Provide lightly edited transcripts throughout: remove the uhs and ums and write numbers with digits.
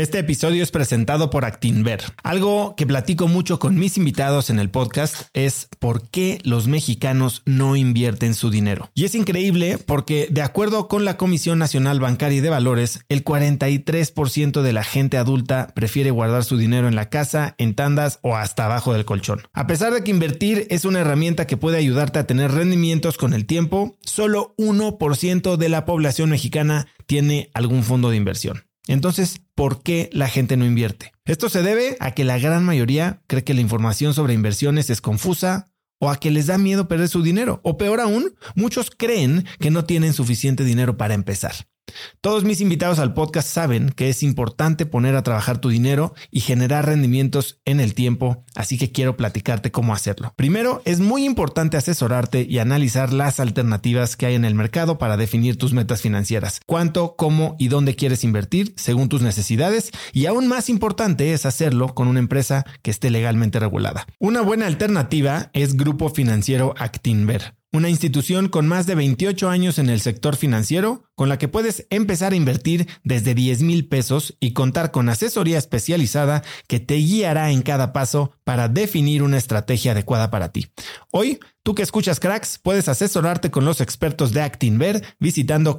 Este episodio es presentado por Actinver. Algo que platico mucho con mis invitados en el podcast es por qué los mexicanos no invierten su dinero. Y es increíble porque, de acuerdo con la Comisión Nacional Bancaria y de Valores, el 43% de la gente adulta prefiere guardar su dinero en la casa, en tandas o hasta abajo del colchón. A pesar de que invertir es una herramienta que puede ayudarte a tener rendimientos con el tiempo, solo 1% de la población mexicana tiene algún fondo de inversión. Entonces, ¿por qué la gente no invierte? Esto se debe a que la gran mayoría cree que la información sobre inversiones es confusa o a que les da miedo perder su dinero. O peor aún, muchos creen que no tienen suficiente dinero para empezar. Todos mis invitados al podcast saben que es importante poner a trabajar tu dinero y generar rendimientos en el tiempo, así que quiero platicarte cómo hacerlo. Primero, es muy importante asesorarte y analizar las alternativas que hay en el mercado para definir tus metas financieras, cuánto, cómo y dónde quieres invertir según tus necesidades, y aún más importante es hacerlo con una empresa que esté legalmente regulada. Una buena alternativa es Grupo Financiero Actinver, una institución con más de 28 años en el sector financiero, con la que puedes empezar a invertir desde 10,000 pesos y contar con asesoría especializada que te guiará en cada paso para definir una estrategia adecuada para ti. Hoy, tú que escuchas Cracks, puedes asesorarte con los expertos de Actinver visitando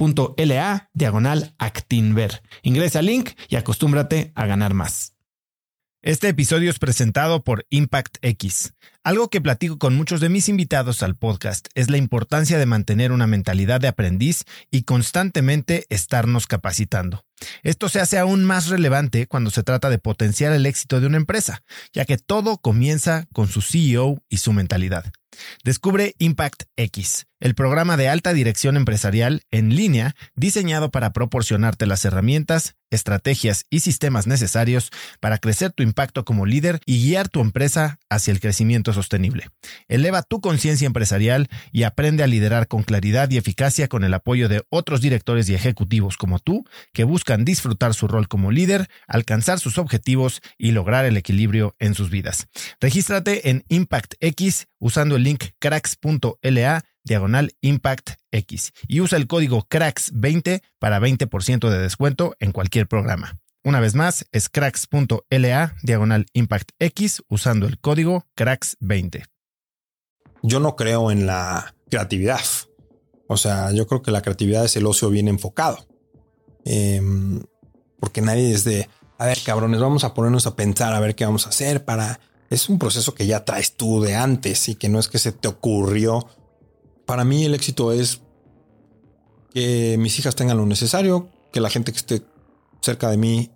cracks.la/Actinver. Ingresa al link y acostúmbrate a ganar más. Este episodio es presentado por Impact X. Algo que platico con muchos de mis invitados al podcast es la importancia de mantener una mentalidad de aprendiz y constantemente estarnos capacitando. Esto se hace aún más relevante cuando se trata de potenciar el éxito de una empresa, ya que todo comienza con su CEO y su mentalidad. Descubre Impact X, el programa de alta dirección empresarial en línea diseñado para proporcionarte las herramientas, estrategias y sistemas necesarios para crecer tu impacto como líder y guiar tu empresa hacia el crecimiento sostenible. Eleva tu conciencia empresarial y aprende a liderar con claridad y eficacia con el apoyo de otros directores y ejecutivos como tú que buscan disfrutar su rol como líder, alcanzar sus objetivos y lograr el equilibrio en sus vidas. Regístrate en Impact X usando el link cracks.la/ImpactX y usa el código CRACKS20 para 20% de descuento en cualquier programa. Una vez más, es cracks.la/ImpactX usando el código CRACKS20. Yo no creo en la creatividad. O sea, yo creo que la creatividad es el ocio bien enfocado. Porque nadie es de, a ver, cabrones, vamos a ponernos a pensar a ver qué vamos a hacer para... Es un proceso que ya traes tú de antes y que no es que se te ocurrió. Para mí el éxito es que mis hijas tengan lo necesario, que la gente que esté cerca de mí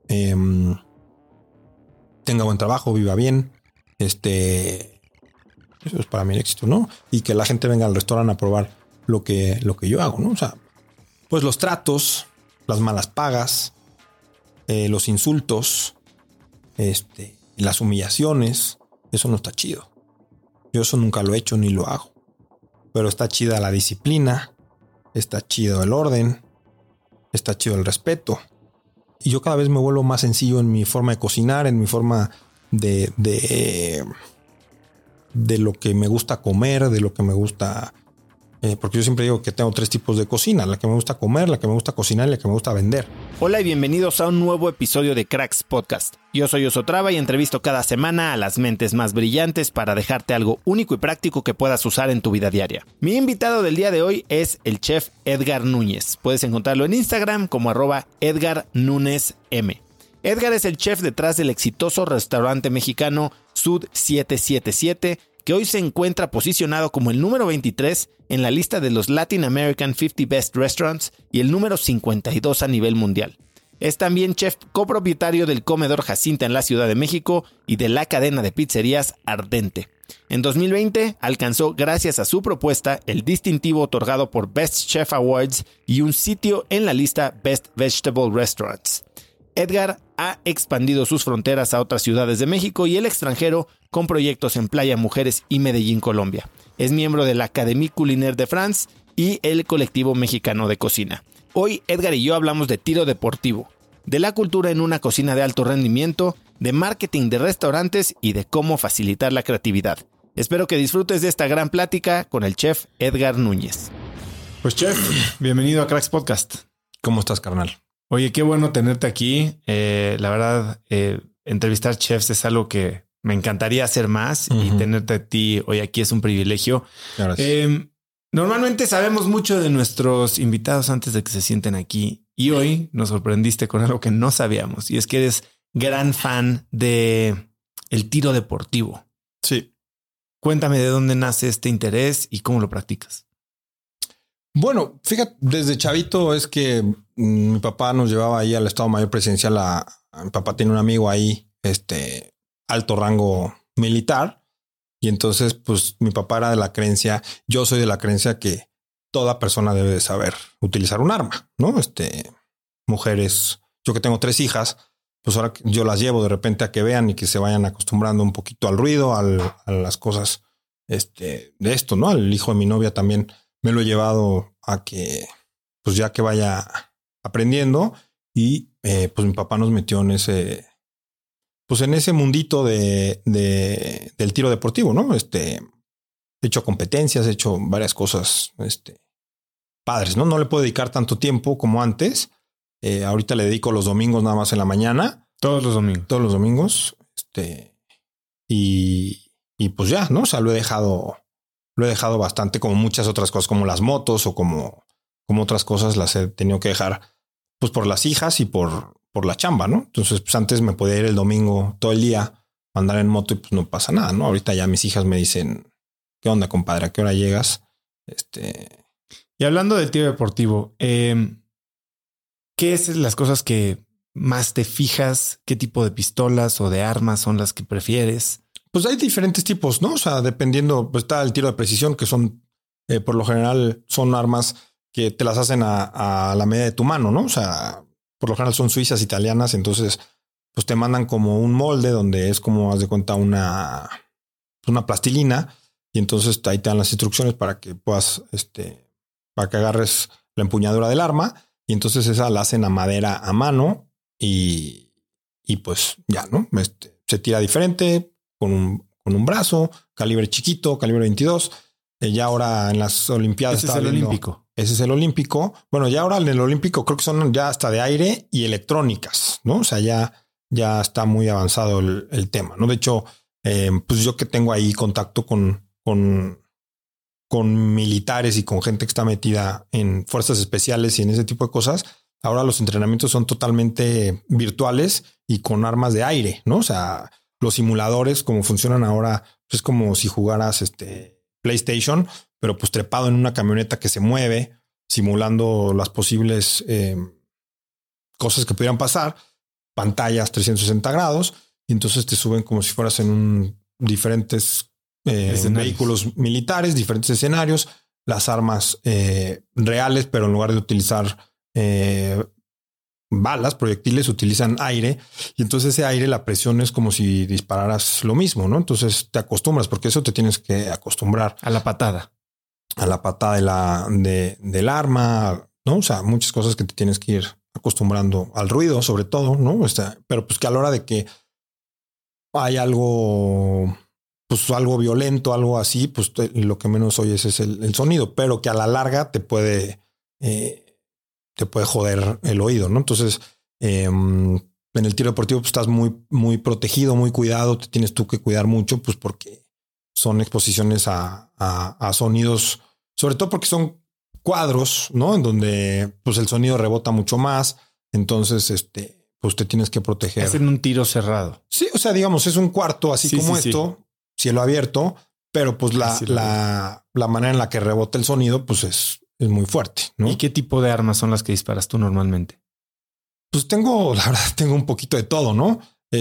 tenga buen trabajo, viva bien. Eso es para mí el éxito, ¿no? Y que la gente venga al restaurante a probar lo que yo hago, ¿no? O sea, pues los tratos, las malas pagas, los insultos, las humillaciones, eso no está chido. Yo eso nunca lo he hecho ni lo hago. Pero está chida la disciplina, está chido el orden, está chido el respeto. Y yo cada vez me vuelvo más sencillo en mi forma de cocinar, en mi forma de lo que me gusta comer, de lo que me gusta... porque yo siempre digo que tengo 3 tipos de cocina: la que me gusta comer, la que me gusta cocinar y la que me gusta vender. Hola y bienvenidos a un nuevo episodio de Cracks Podcast. Yo soy Osotrava y entrevisto cada semana a las mentes más brillantes para dejarte algo único y práctico que puedas usar en tu vida diaria. Mi invitado del día de hoy es el chef Edgar Núñez. Puedes encontrarlo en Instagram como @EdgarNúñezM. Edgar es el chef detrás del exitoso restaurante mexicano Sud 777, que hoy se encuentra posicionado como el número 23 en la lista de los Latin American 50 Best Restaurants y el número 52 a nivel mundial. Es también chef copropietario del Comedor Jacinta en la Ciudad de México y de la cadena de pizzerías Ardente. En 2020 alcanzó, gracias a su propuesta, el distintivo otorgado por Best Chef Awards y un sitio en la lista Best Vegetable Restaurants. Edgar ha expandido sus fronteras a otras ciudades de México y el extranjero con proyectos en Playa Mujeres y Medellín, Colombia. Es miembro de la Académie Culinaire de France y el Colectivo Mexicano de Cocina. Hoy Edgar y yo hablamos de tiro deportivo, de la cultura en una cocina de alto rendimiento, de marketing de restaurantes y de cómo facilitar la creatividad. Espero que disfrutes de esta gran plática con el chef Edgar Núñez. Pues chef, Bienvenido a Cracks Podcast. ¿cómo estás, carnal? Oye, qué bueno tenerte aquí. La verdad, entrevistar chefs es algo que me encantaría hacer más y tenerte a ti hoy aquí es un privilegio. Normalmente sabemos mucho de nuestros invitados antes de que se sienten aquí y hoy nos sorprendiste con algo que no sabíamos y es que eres gran fan de el tiro deportivo. Sí. Cuéntame de dónde nace este interés y cómo lo practicas. Bueno, fíjate, desde chavito es que mi papá nos llevaba ahí al Estado Mayor Presidencial. Mi papá tiene un amigo ahí, alto rango militar. Y entonces, pues mi papá era de la creencia, yo soy de la creencia que toda persona debe de saber utilizar un arma, ¿no? Mujeres, yo que tengo 3 hijas, pues ahora yo las llevo de repente a que vean y que se vayan acostumbrando un poquito al ruido, a las cosas de esto, ¿no? Al hijo de mi novia también me lo he llevado a que, pues ya que vaya aprendiendo y pues mi papá nos metió en ese... Pues en ese mundito del tiro deportivo, ¿no? He hecho competencias, he hecho varias cosas, padres, ¿no? No le puedo dedicar tanto tiempo como antes. Ahorita le dedico los domingos nada más en la mañana. Todos los domingos. Todos los domingos. Y pues ya, ¿no? O sea, lo he dejado bastante, como muchas otras cosas, como las motos o como otras cosas las he tenido que dejar, pues por las hijas y por la chamba, ¿no? Entonces, pues antes me podía ir el domingo todo el día, andar en moto y pues no pasa nada, ¿no? Ahorita ya mis hijas me dicen, ¿qué onda, compadre? ¿A qué hora llegas? Y hablando del tiro deportivo, ¿qué es las cosas que más te fijas? ¿Qué tipo de pistolas o de armas son las que prefieres? Pues hay diferentes tipos, ¿no? O sea, dependiendo, pues está el tiro de precisión, que son, por lo general, son armas que te las hacen a la medida de tu mano, ¿no? O sea, por lo general son suizas, italianas, entonces pues te mandan como un molde donde es como, haz de cuenta, una plastilina y entonces ahí te dan las instrucciones para que puedas, para que agarres la empuñadura del arma y entonces esa la hacen a madera a mano y pues ya, ¿no? Se tira diferente con un brazo, calibre chiquito, calibre 22. Ya ahora en las Olimpiadas. Ese es el olímpico. Ese es el olímpico. Bueno, ya ahora en el olímpico creo que son ya hasta de aire y electrónicas, ¿no? O sea, ya está muy avanzado el tema, ¿no? De hecho, pues yo que tengo ahí contacto con militares y con gente que está metida en fuerzas especiales y en ese tipo de cosas, ahora los entrenamientos son totalmente virtuales y con armas de aire, ¿no? O sea, los simuladores, como funcionan ahora, pues es como si jugaras PlayStation, pero pues trepado en una camioneta que se mueve, simulando las posibles cosas que pudieran pasar, pantallas 360 grados, y entonces te suben como si fueras en diferentes vehículos militares, diferentes escenarios, las armas reales, pero en lugar de utilizar balas, proyectiles, utilizan aire, y entonces ese aire, la presión es como si dispararas lo mismo, ¿no? Entonces te acostumbras, porque eso te tienes que acostumbrar. A la patada del arma, ¿no? O sea, muchas cosas que te tienes que ir acostumbrando al ruido, sobre todo, ¿no? Pero pues que a la hora de que hay algo, pues algo violento, algo así, pues lo que menos oyes es el sonido, pero que a la larga te puede joder el oído, ¿no? Entonces, en el tiro deportivo pues estás muy, muy protegido, muy cuidado, te tienes tú que cuidar mucho, pues porque son exposiciones a sonidos, sobre todo porque son cuadros, ¿no? En donde pues el sonido rebota mucho más. Entonces, pues te tienes que proteger. Hacen un tiro cerrado. Sí, o sea, digamos, es un cuarto así como esto, cielo abierto, pero pues la manera en la que rebota el sonido, pues es muy fuerte, ¿no? ¿Y qué tipo de armas son las que disparas tú normalmente? Pues la verdad, tengo un poquito de todo, ¿no?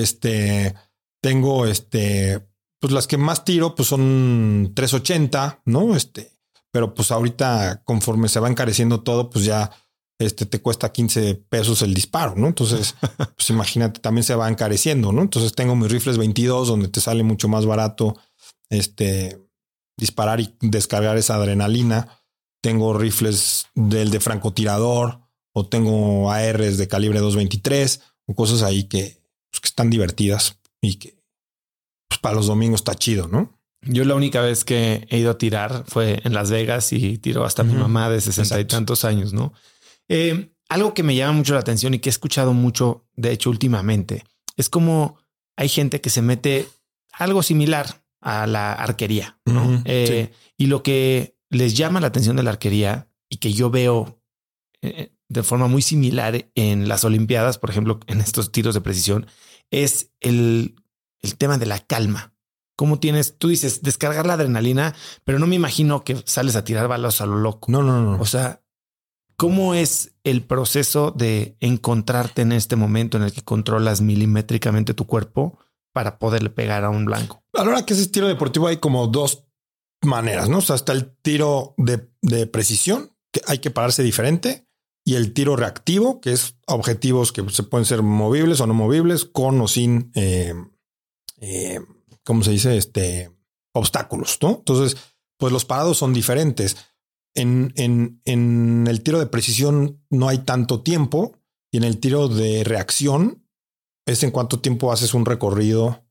Tengo pues las que más tiro, pues son 380, ¿no? Pero pues ahorita, conforme se va encareciendo todo, pues ya te cuesta 15 pesos el disparo, ¿no? Entonces, pues imagínate, también se va encareciendo, ¿no? Entonces tengo mis rifles 22, donde te sale mucho más barato disparar y descargar esa adrenalina. Tengo rifles de francotirador o tengo ARs de calibre 223 o cosas ahí que están divertidas y que pues para los domingos está chido, ¿no? Yo la única vez que he ido a tirar fue en Las Vegas y tiró hasta mi mamá de 60 y tantos años, ¿no? algo que me llama mucho la atención y que he escuchado mucho, de hecho, últimamente, es como hay gente que se mete algo similar a la arquería, ¿no? Sí. Y lo que les llama la atención de la arquería y que yo veo de forma muy similar en las Olimpiadas, por ejemplo, en estos tiros de precisión, es el tema de la calma. ¿Cómo tienes? Tú dices descargar la adrenalina, pero no me imagino que sales a tirar balas a lo loco. No. O sea, ¿cómo es el proceso de encontrarte en este momento en el que controlas milimétricamente tu cuerpo para poderle pegar a un blanco? A la hora que es tiro deportivo hay como dos maneras, ¿no? O sea, está el tiro de precisión, que hay que pararse diferente, y el tiro reactivo, que es objetivos que se pueden ser movibles o no movibles, con o sin, ¿cómo se dice? Obstáculos, ¿no? Entonces, pues los parados son diferentes. En el tiro de precisión no hay tanto tiempo, y en el tiro de reacción es en cuánto tiempo haces un recorrido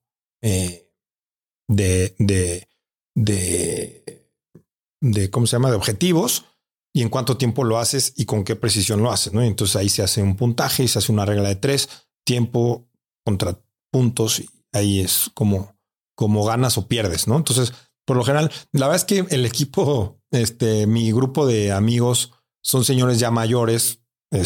de ¿cómo se llama? De objetivos, y en cuánto tiempo lo haces y con qué precisión lo haces, ¿no? Y entonces ahí se hace un puntaje y se hace una regla de 3, tiempo contra puntos, y ahí es como ganas o pierdes, ¿no? Entonces, por lo general, la verdad es que el equipo, mi grupo de amigos son señores ya mayores,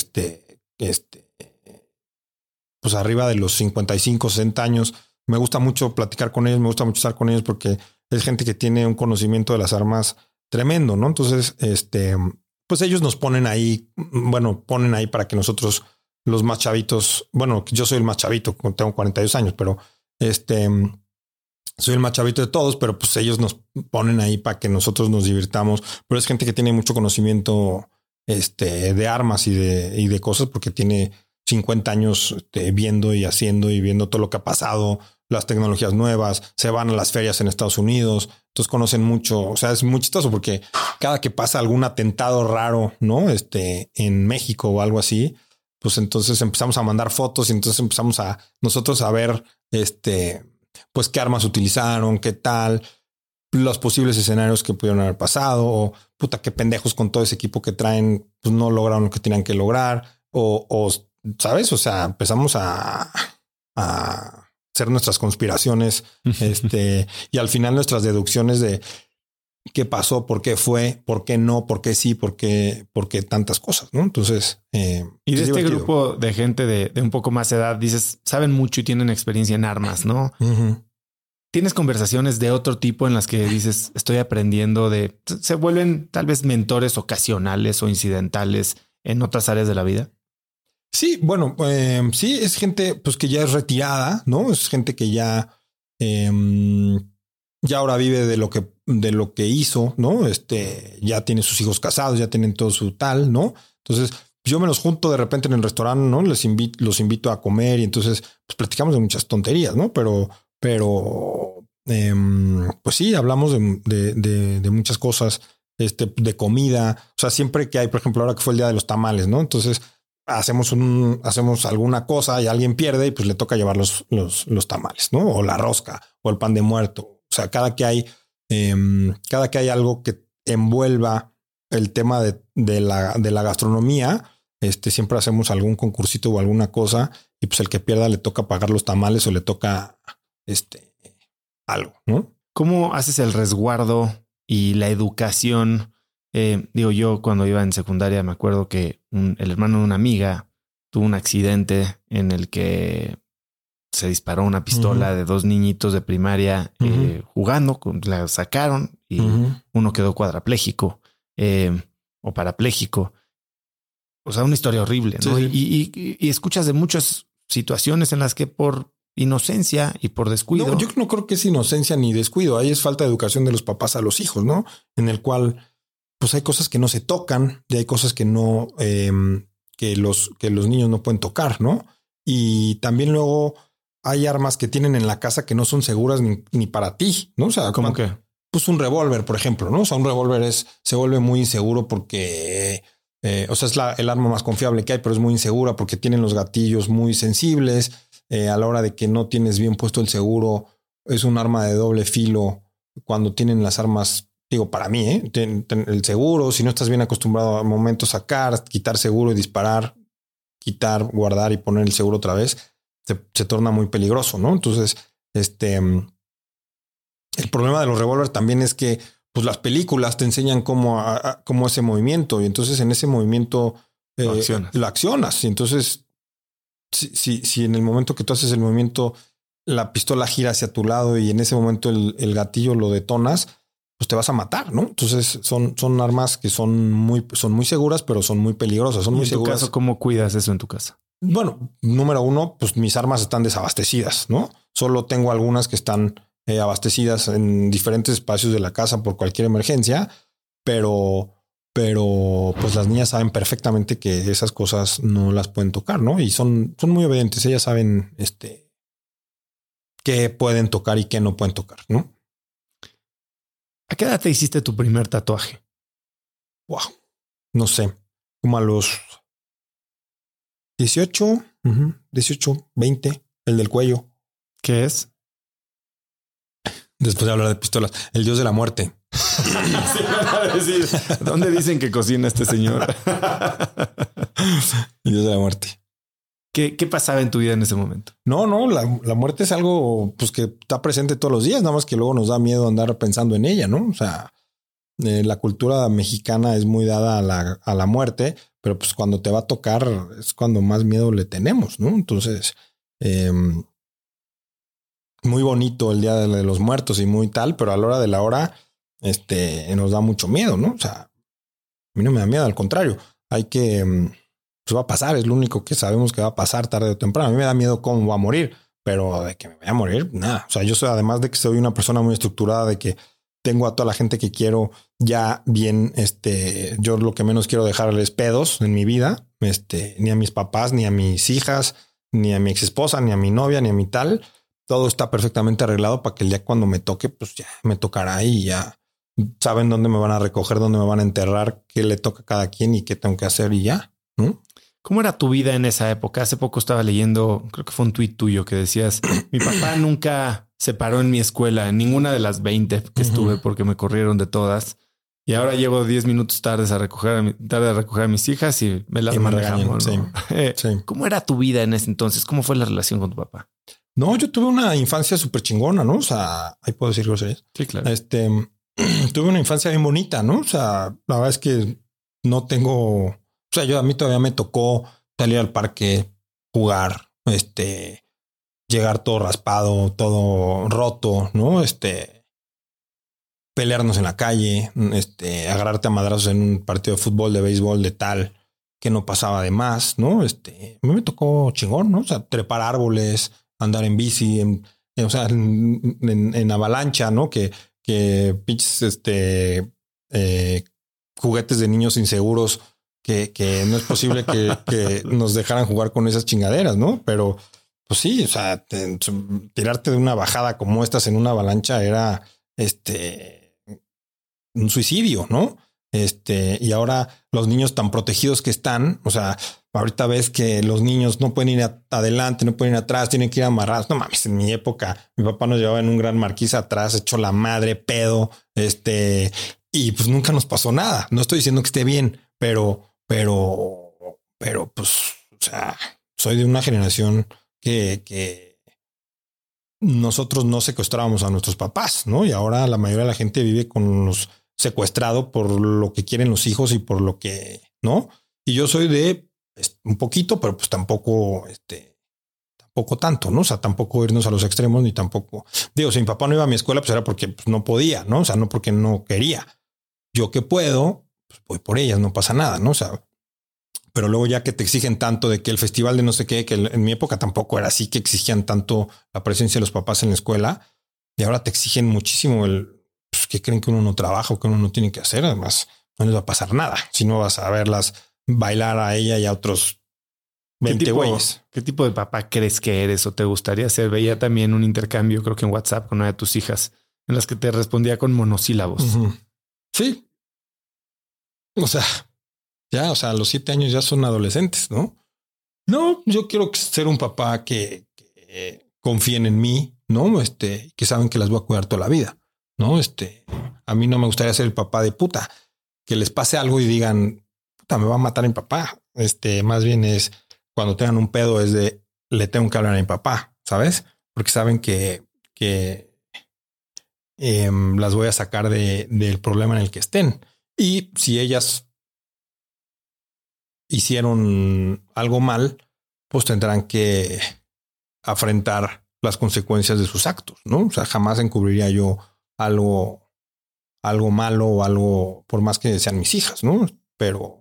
pues arriba de los 55, 60 años. Me gusta mucho platicar con ellos, me gusta mucho estar con ellos porque es gente que tiene un conocimiento de las armas tremendo, ¿no? Entonces, pues ellos nos ponen ahí para que nosotros, los más chavitos, bueno, yo soy el más chavito, tengo 42 años, pero soy el más chavito de todos, pero pues ellos nos ponen ahí para que nosotros nos divirtamos. Pero es gente que tiene mucho conocimiento de armas y de cosas, porque tiene 50 años viendo y haciendo y viendo todo lo que ha pasado, las tecnologías nuevas, se van a las ferias en Estados Unidos, entonces conocen mucho. O sea, es muy chistoso porque cada que pasa algún atentado raro, ¿no? En México o algo así, pues entonces empezamos a mandar fotos y entonces empezamos a nosotros a ver, pues qué armas utilizaron, qué tal, los posibles escenarios que pudieron haber pasado, o puta, qué pendejos con todo ese equipo que traen, pues no lograron lo que tenían que lograr, o ¿sabes? O sea, empezamos a hacer nuestras conspiraciones, y al final nuestras deducciones de qué pasó, por qué fue, por qué no, por qué sí, por qué tantas cosas, ¿no? Entonces, y de este divertido. Grupo de gente de un poco más edad, dices, saben mucho y tienen experiencia en armas, ¿no? Uh-huh. ¿Tienes conversaciones de otro tipo en las que dices, estoy aprendiendo se vuelven tal vez mentores ocasionales o incidentales en otras áreas de la vida? Sí, bueno, sí, es gente pues que ya es retirada, ¿no? Es gente que ya ahora vive de lo que hizo, ¿no? Ya tiene sus hijos casados, ya tienen todo su tal, ¿no? Entonces yo me los junto de repente en el restaurante, ¿no? Los invito a comer y entonces pues platicamos de muchas tonterías, ¿no? Pero pues sí, hablamos de muchas cosas, de comida. O sea, siempre que hay, por ejemplo, ahora que fue el día de los tamales, ¿no? Entonces hacemos alguna cosa y alguien pierde y pues le toca llevar los tamales, ¿no? O la rosca o el pan de muerto. O sea, cada que hay algo que envuelva el tema de la gastronomía, siempre hacemos algún concursito o alguna cosa y pues el que pierda le toca pagar los tamales o le toca algo, ¿no? ¿Cómo haces el resguardo y la educación? Yo cuando iba en secundaria me acuerdo que el hermano de una amiga tuvo un accidente en el que se disparó una pistola de dos niñitos de primaria jugando, la sacaron y uno quedó cuadrapléjico o parapléjico. O sea, una historia horrible, ¿no? Sí. Y escuchas de muchas situaciones en las que por inocencia y por descuido. No, yo no creo que es inocencia ni descuido. Ahí es falta de educación de los papás a los hijos, ¿no? En el cual pues hay cosas que no se tocan y hay cosas que no, que los niños no pueden tocar, ¿no? Y también luego hay armas que tienen en la casa que no son seguras ni para ti, ¿no? O sea, ¿cómo que? Pues un revólver, por ejemplo, ¿no? O sea, un revólver se vuelve muy inseguro porque, o sea, es el arma más confiable que hay, pero es muy insegura porque tienen los gatillos muy sensibles. A la hora de que no tienes bien puesto el seguro, es un arma de doble filo cuando tienen las armas. Digo, para mí, ten el seguro, si no estás bien acostumbrado al momento sacar, quitar seguro y disparar, quitar, guardar y poner el seguro otra vez, se torna muy peligroso, ¿no? Entonces, el problema de los revólveres también es que pues las películas te enseñan cómo ese movimiento, y entonces en ese movimiento lo accionas. Y entonces, si en el momento que tú haces el movimiento, la pistola gira hacia tu lado y en ese momento el gatillo lo detonas, pues te vas a matar, ¿no? Entonces son armas que son muy seguras, pero son muy peligrosas. Son muy seguras. En tu caso, ¿cómo cuidas eso en tu casa? Bueno, número uno, pues mis armas están desabastecidas, ¿no? Solo tengo algunas que están abastecidas en diferentes espacios de la casa por cualquier emergencia, pero pues las niñas saben perfectamente que esas cosas no las pueden tocar, ¿no? Y son muy obedientes. Ellas saben qué pueden tocar y qué no pueden tocar, ¿no? ¿A qué edad te hiciste tu primer tatuaje? Wow. No sé, como a los 18, 20, el del cuello. ¿Qué es? Después de hablar de pistolas, el dios de la muerte. ¿Dónde dicen que cocina este señor? El dios de la muerte. ¿Qué pasaba en tu vida en ese momento? No, la muerte es algo pues que está presente todos los días, nada más que luego nos da miedo andar pensando en ella, ¿no? O sea, la cultura mexicana es muy dada a la muerte, pero pues cuando te va a tocar es cuando más miedo le tenemos, ¿no? Entonces, muy bonito el Día de los Muertos y muy tal, pero a la hora de la hora, nos da mucho miedo, ¿no? O sea, a mí no me da miedo, al contrario, hay que, pues va a pasar, es lo único que sabemos que va a pasar tarde o temprano. A mí me da miedo cómo va a morir, pero de que me vaya a morir, nada. O sea, yo soy, además de que soy una persona muy estructurada, de que tengo a toda la gente que quiero ya bien, yo lo que menos quiero dejarles pedos en mi vida, ni a mis papás, ni a mis hijas, ni a mi ex esposa, ni a mi novia, ni a mi tal. Todo está perfectamente arreglado para que el día cuando me toque, pues ya me tocará y ya saben dónde me van a recoger, dónde me van a enterrar, qué le toca a cada quien y qué tengo que hacer y ya, ¿no? ¿Cómo era tu vida en esa época? Hace poco estaba leyendo, creo que fue un tuit tuyo que decías, mi papá nunca se paró en mi escuela, en ninguna de las 20 que estuve porque me corrieron de todas. Y ahora llego 10 minutos tarde a recoger a mis hijas y me las manejamos, ¿no? Sí. ¿Cómo era tu vida en ese entonces? ¿Cómo fue la relación con tu papá? No, yo tuve una infancia súper chingona, ¿no? O sea, ahí puedo decir groserías. Sí, claro. Tuve una infancia bien bonita, ¿no? O sea, la verdad es que no tengo, o sea, a mí todavía me tocó salir al parque, jugar, llegar todo raspado, todo roto, ¿no? Pelearnos en la calle, agarrarte a madrazos en un partido de fútbol, de béisbol, de tal, que no pasaba de más, ¿no? A mí me tocó chingón, ¿no? O sea, trepar árboles, andar en bici, en avalancha, ¿no? Que pinches, juguetes de niños inseguros que no es posible que nos dejaran jugar con esas chingaderas, ¿no? Pero pues sí, o sea, tirarte de una bajada como estas en una avalancha era un suicidio, ¿no? Y ahora los niños tan protegidos que están, o sea, ahorita ves que los niños no pueden ir adelante, no pueden ir atrás, tienen que ir amarrados. No mames, en mi época, mi papá nos llevaba en un gran marquís atrás, hecho la madre, pedo, y pues nunca nos pasó nada. No estoy diciendo que esté bien, pero pues, o sea, soy de una generación que nosotros no secuestrábamos a nuestros papás, ¿no? Y ahora la mayoría de la gente vive con los secuestrado por lo que quieren los hijos y por lo que no. Y yo soy de un poquito, pero pues tampoco tanto, ¿no? O sea, tampoco irnos a los extremos ni tampoco digo, si mi papá no iba a mi escuela, pues era porque pues, no podía, ¿no? O sea, no porque no quería. Yo que puedo, pues voy por ellas, no pasa nada, ¿no? O sea, pero luego ya que te exigen tanto de que el festival de no sé qué, que en mi época tampoco era así, que exigían tanto la presencia de los papás en la escuela y ahora te exigen muchísimo que creen que uno no trabaja o que uno no tiene que hacer. Además, no les va a pasar nada si no vas a verlas bailar a ella y a otros 20 güeyes. ¿Qué tipo de papá crees que eres o te gustaría ser? Veía también un intercambio, creo que en WhatsApp con una de tus hijas, en las que te respondía con monosílabos. Sí. O sea, ya, o sea, a los 7 años ya son adolescentes, ¿no? No, yo quiero ser un papá que confíen en mí, ¿no? Que saben que las voy a cuidar toda la vida. No, a mí no me gustaría ser el papá de puta, que les pase algo y digan, puta, me va a matar mi papá. Más bien es, cuando tengan un pedo es de le tengo que hablar a mi papá, ¿sabes? Porque saben que las voy a sacar del problema en el que estén. Y si ellas hicieron algo mal, pues tendrán que afrontar las consecuencias de sus actos, ¿no? O sea, jamás encubriría yo algo malo o algo, por más que sean mis hijas, ¿no? Pero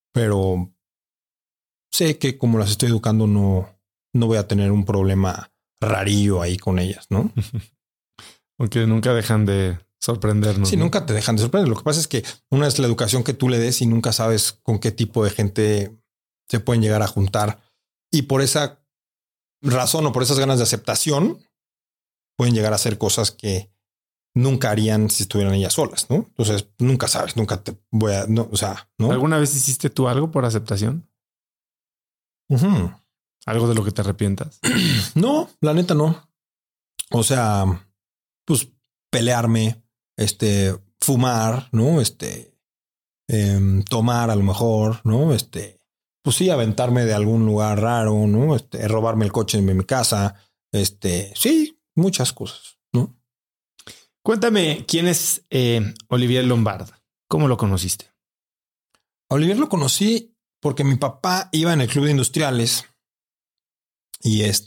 sé que como las estoy educando, no voy a tener un problema rarillo ahí con ellas, ¿no? Porque nunca dejan de sorprendernos. Sí, ¿no? nunca te dejan de sorprender. Lo que pasa es que una es la educación que tú le des y nunca sabes con qué tipo de gente se pueden llegar a juntar. Y por esa razón o por esas ganas de aceptación pueden llegar a hacer cosas que nunca harían si estuvieran ellas solas, ¿no? Entonces nunca sabes, nunca te voy a, no, o sea, ¿no? ¿Alguna vez hiciste tú algo por aceptación? Uh-huh. ¿Algo de lo que te arrepientas? No, la neta no. O sea, pues pelearme, fumar, ¿no? Tomar a lo mejor, ¿no? Pues sí, aventarme de algún lugar raro, ¿no? Robarme el coche de mi casa, sí, muchas cosas, ¿no? Cuéntame, ¿quién es Olivier Lombard? ¿Cómo lo conociste? A Olivier lo conocí porque mi papá iba en el club de industriales y y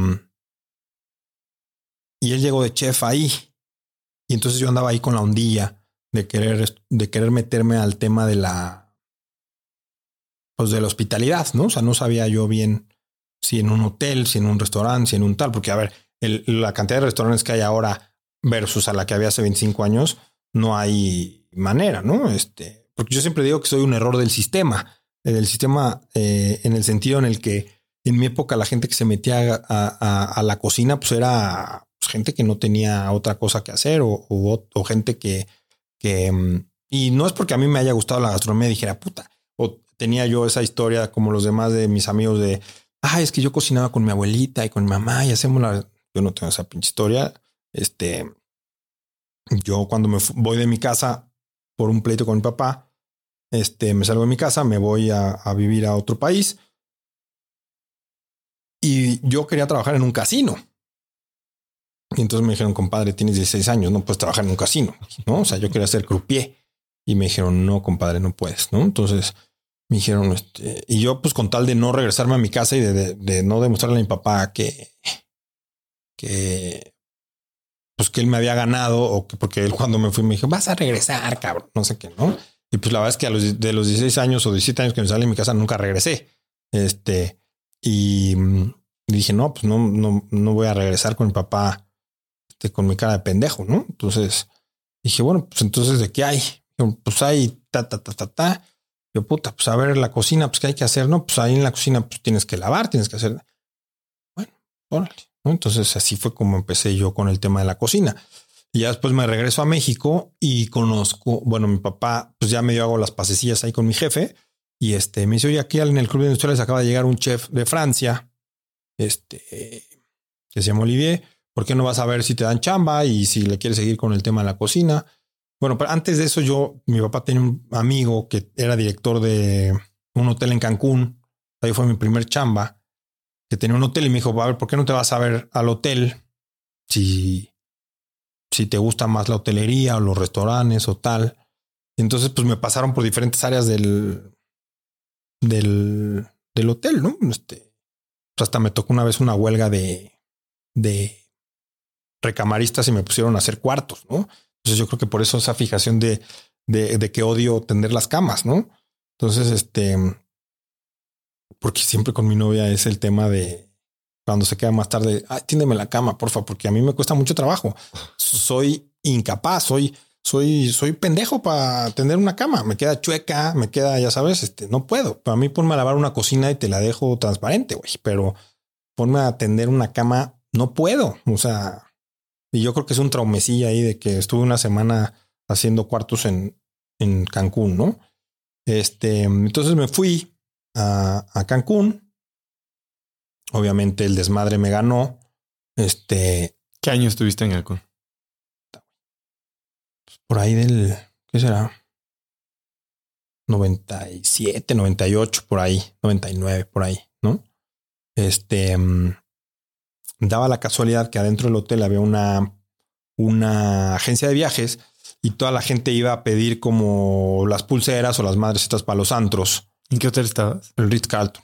él llegó de chef ahí. Y entonces yo andaba ahí con la ondilla de querer meterme al tema de pues de la hospitalidad, ¿no? O sea, no sabía yo bien si en un hotel, si en un restaurante, si en un tal, porque a ver, la cantidad de restaurantes que hay ahora versus a la que había hace 25 años, no hay manera, ¿no? Porque yo siempre digo que soy un error del sistema, en el sentido en el que en mi época la gente que se metía a la cocina, pues era gente que no tenía otra cosa que hacer o gente que y no es porque a mí me haya gustado la gastronomía y dijera puta, o tenía yo esa historia como los demás de mis amigos de, es que yo cocinaba con mi abuelita y con mi mamá y hacemos yo no tengo esa pinche historia. Yo cuando voy de mi casa por un pleito con mi papá, me salgo de mi casa, me voy a vivir a otro país y yo quería trabajar en un casino. Y entonces me dijeron, compadre, tienes 16 años, no puedes trabajar en un casino, ¿no? O sea, yo quería ser croupier y me dijeron, no, compadre, no puedes, ¿no? Entonces me dijeron, y yo pues con tal de no regresarme a mi casa y de no demostrarle a mi papá que pues que él me había ganado o que porque él cuando me fui me dijo, vas a regresar, cabrón, no sé qué, ¿no? Y pues la verdad es que de los 16 años o 17 años que me salí de mi casa nunca regresé. Y dije, no, pues no voy a regresar con mi papá con mi cara de pendejo, ¿no? Entonces dije, bueno, pues entonces ¿de qué hay? Pues hay ta. Yo, puta, pues a ver la cocina, pues ¿qué hay que hacer? No, pues ahí en la cocina pues tienes que lavar, tienes que hacer. Bueno, órale, ¿no? Entonces así fue como empecé yo con el tema de la cocina. Y ya después me regreso a México y conozco, bueno, mi papá, pues ya medio hago las pasecillas ahí con mi jefe y me dice, oye, aquí en el Club de Industriales acaba de llegar un chef de Francia, que se llama Olivier. ¿Por qué no vas a ver si te dan chamba y si le quieres seguir con el tema de la cocina? Bueno, pero antes de eso mi papá tenía un amigo que era director de un hotel en Cancún. Ahí fue mi primer chamba, que tenía un hotel y me dijo, a ver, ¿por qué no te vas a ver al hotel si te gusta más la hotelería o los restaurantes o tal? Y entonces pues me pasaron por diferentes áreas del hotel, ¿no? Pues hasta me tocó una vez una huelga de recamaristas y me pusieron a hacer cuartos, ¿no? Entonces yo creo que por eso esa fijación de que odio tender las camas, ¿no? Entonces, porque siempre con mi novia es el tema de cuando se queda más tarde, tiéndeme la cama, porfa, porque a mí me cuesta mucho trabajo. Soy incapaz, soy pendejo para tender una cama. Me queda chueca, me queda, ya sabes, no puedo. Para mí ponme a lavar una cocina y te la dejo transparente, güey, pero ponme a tender una cama, no puedo. O sea, y yo creo que es un traumecilla ahí de que estuve una semana haciendo cuartos en Cancún, ¿no? Entonces me fui a Cancún. Obviamente el desmadre me ganó. ¿Qué año estuviste en Cancún? Por ahí ¿qué será? 97, 98, por ahí, 99, por ahí, ¿no? daba la casualidad que adentro del hotel había una agencia de viajes y toda la gente iba a pedir como las pulseras o las madres estas para los antros. ¿En qué hotel estabas? El Ritz-Carlton.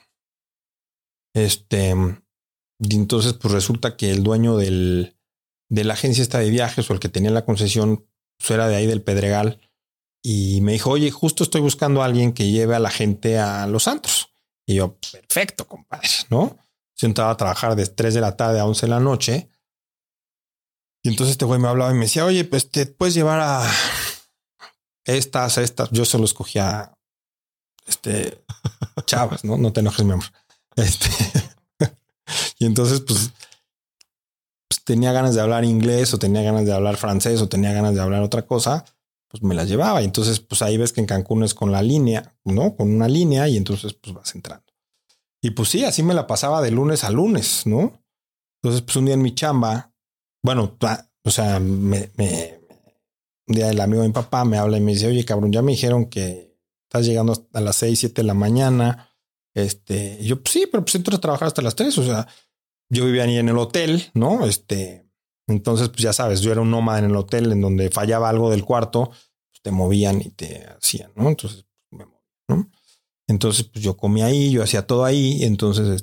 Y entonces pues resulta que el dueño de la agencia esta de viajes o el que tenía la concesión pues era de ahí del Pedregal y me dijo, oye, justo estoy buscando a alguien que lleve a la gente a los antros. Y yo, perfecto, compadre, ¿no? Yo entraba a trabajar de 3 de la tarde a 11 de la noche. Y entonces este güey me hablaba y me decía, oye, pues te puedes llevar a estas. Yo solo escogía chavas, ¿no? No te enojes, mi amor. Y entonces, pues tenía ganas de hablar inglés o tenía ganas de hablar francés o tenía ganas de hablar otra cosa, pues me las llevaba. Y entonces, pues ahí ves que en Cancún es con la línea, ¿no? Con una línea y entonces, pues vas entrando. Y pues sí, así me la pasaba de lunes a lunes, ¿no? Entonces, pues un día en mi chamba, bueno, o sea, un día el amigo de mi papá me habla y me dice, oye, cabrón, ya me dijeron que estás llegando a las 6, 7 de la mañana. Y yo, pues sí, pero pues entro a trabajar hasta las 3. O sea, yo vivía ahí en el hotel, ¿no? Entonces, pues ya sabes, yo era un nómada en el hotel en donde fallaba algo del cuarto, pues te movían y te hacían, ¿no? Entonces, me moví, ¿no? Entonces, pues yo comía ahí, yo hacía todo ahí. Entonces,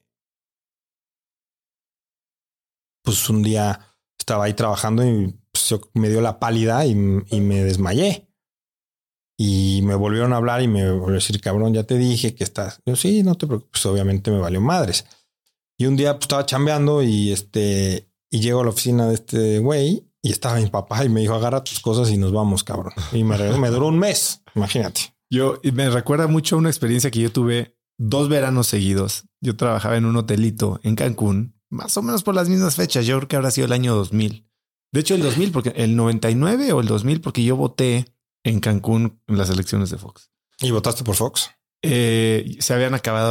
pues un día estaba ahí trabajando y pues, me dio la pálida y me desmayé. Y me volvieron a hablar y me volvieron a decir, cabrón, ya te dije que estás. Yo, sí, no te preocupes, obviamente me valió madres. Y un día pues, estaba chambeando y y llego a la oficina de este güey y estaba mi papá y me dijo, agarra tus cosas y nos vamos, cabrón. Y me duró un mes, imagínate. Y me recuerda mucho a una experiencia que yo tuve 2 veranos seguidos. Yo trabajaba en un hotelito en Cancún, más o menos por las mismas fechas. Yo creo que habrá sido el año 2000. De hecho, el 2000, porque el 99 o el 2000, porque yo voté en Cancún en las elecciones de Fox. ¿Y votaste por Fox? Se habían acabado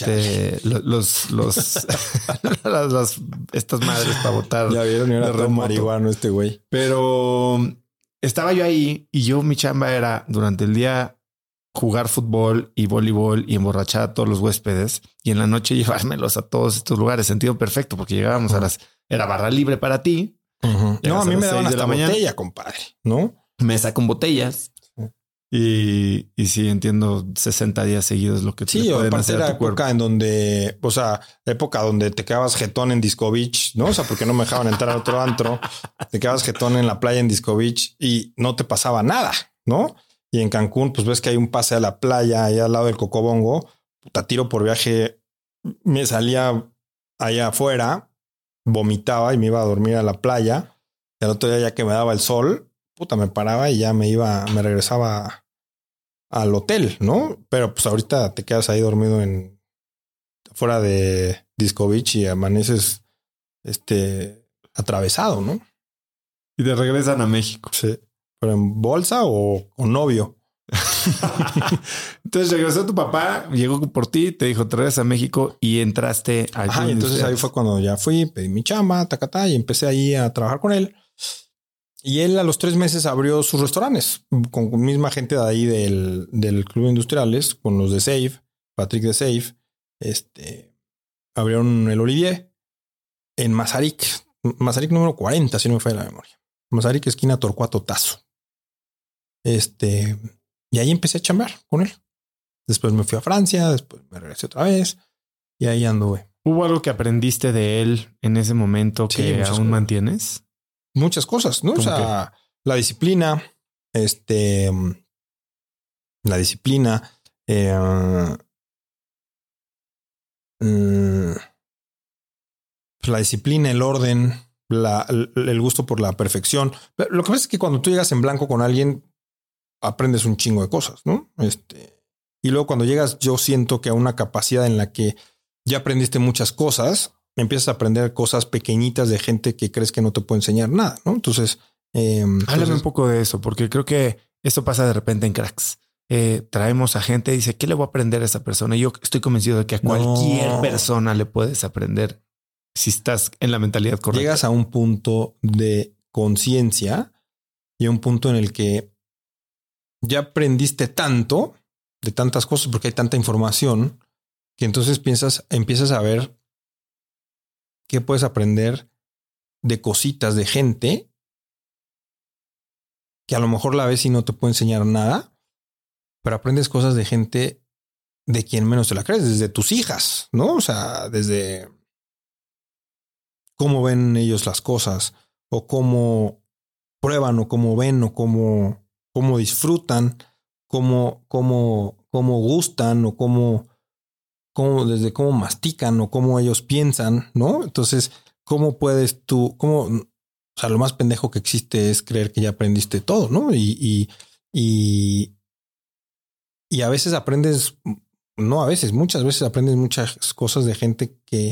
estas madres para votar. Ya vieron, y era todo marihuano este güey. Pero estaba yo ahí y mi chamba era durante el día jugar fútbol y voleibol y emborrachar a todos los huéspedes y en la noche llevármelos a todos estos lugares. Sentido perfecto, porque llegábamos era barra libre para ti. No, a mí me daban hasta botella, compadre, ¿no? Mesa con botellas. Y sí, entiendo, 60 días seguidos lo que sí, te pueden aparte hacer era a tu cuerpo. época en donde, o sea, época donde te quedabas jetón en Disco Beach, ¿no? O sea, porque no me dejaban entrar a otro antro, te quedabas jetón en la playa en Disco Beach y no te pasaba nada, ¿no? Y en Cancún, pues ves que hay un pase a la playa ahí al lado del Cocobongo, puta, tiro por viaje, me salía allá afuera, vomitaba y me iba a dormir a la playa. Y al otro día ya que me daba el sol, puta, me paraba y ya me regresaba al hotel, ¿no? Pero pues ahorita te quedas ahí dormido fuera de Disco Beach y amaneces atravesado, ¿no? Y te regresan a México. Sí. ¿Pero en bolsa o con novio? Entonces regresó tu papá, llegó por ti, te dijo, te regresas a México y entraste al Ajá, y entonces ahí fue cuando ya fui, pedí mi chamba, tacatá, y empecé ahí a trabajar con él. Y él a los 3 meses abrió sus restaurantes con misma gente de ahí del Club de Industriales, con los de Safe, Patrick de Safe. Abrieron el Olivier en Mazarik número 40, si no me falla la memoria. Mazarik, esquina Torcuato Tazo. Y ahí empecé a chambear con él. Después me fui a Francia, después me regresé otra vez y ahí anduve. ¿Hubo algo que aprendiste de él en ese momento que aún mantienes? Muchas cosas, ¿no? O sea, la disciplina, la disciplina, la disciplina, el orden, el gusto por la perfección. Lo que pasa es que cuando tú llegas en blanco con alguien, aprendes un chingo de cosas, ¿no? Y luego cuando llegas, yo siento que a una capacidad en la que ya aprendiste muchas cosas, empiezas a aprender cosas pequeñitas de gente que crees que no te puede enseñar nada, ¿no? Entonces, háblame un poco de eso, porque creo que esto pasa de repente en Cracks. Traemos a gente y dice, ¿qué le voy a aprender a esa persona? Y yo estoy convencido de que a cualquier persona le puedes aprender si estás en la mentalidad correcta. Llegas a un punto de conciencia y a un punto en el que ya aprendiste tanto de tantas cosas porque hay tanta información que entonces empiezas a ver qué puedes aprender de cositas de gente que a lo mejor la ves y no te puede enseñar nada, pero aprendes cosas de gente de quien menos te la crees, desde tus hijas, ¿no? O sea, desde cómo ven ellos las cosas o cómo prueban o cómo ven o cómo disfrutan, cómo gustan o desde cómo mastican o cómo ellos piensan, ¿no? Entonces, ¿cómo puedes tú, o sea, lo más pendejo que existe es creer que ya aprendiste todo, ¿no? Y a veces aprendes, no a veces, muchas veces aprendes muchas cosas de gente que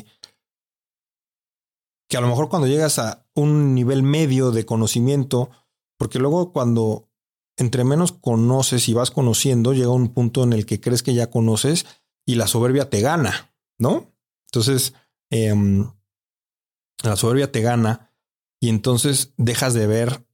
a lo mejor cuando llegas a un nivel medio de conocimiento, porque luego cuando entre menos conoces y vas conociendo, llega un punto en el que crees que ya conoces y la soberbia te gana, ¿no? Entonces, la soberbia te gana y entonces dejas de ver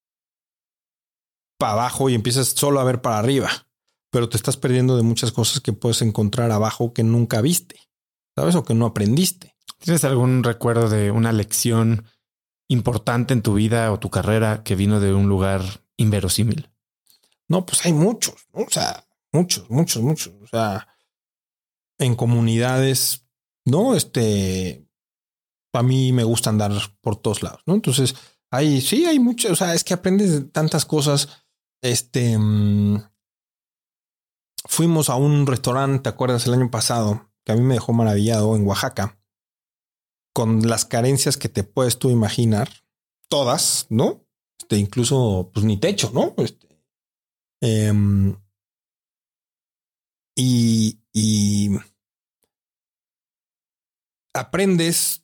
para abajo y empiezas solo a ver para arriba, pero te estás perdiendo de muchas cosas que puedes encontrar abajo que nunca viste, ¿sabes? O que no aprendiste. ¿Tienes algún recuerdo de una lección importante en tu vida o tu carrera que vino de un lugar inverosímil? No, pues hay muchos, ¿no? O sea, muchos. O sea, en comunidades, ¿no? A mí me gusta andar por todos lados, ¿no? Entonces, hay muchas, o sea, es que aprendes tantas cosas. Fuimos a un restaurante, ¿te acuerdas? El año pasado, que a mí me dejó maravillado en Oaxaca, con las carencias que te puedes tú imaginar, todas, ¿no? Incluso, pues ni techo, ¿no? Y aprendes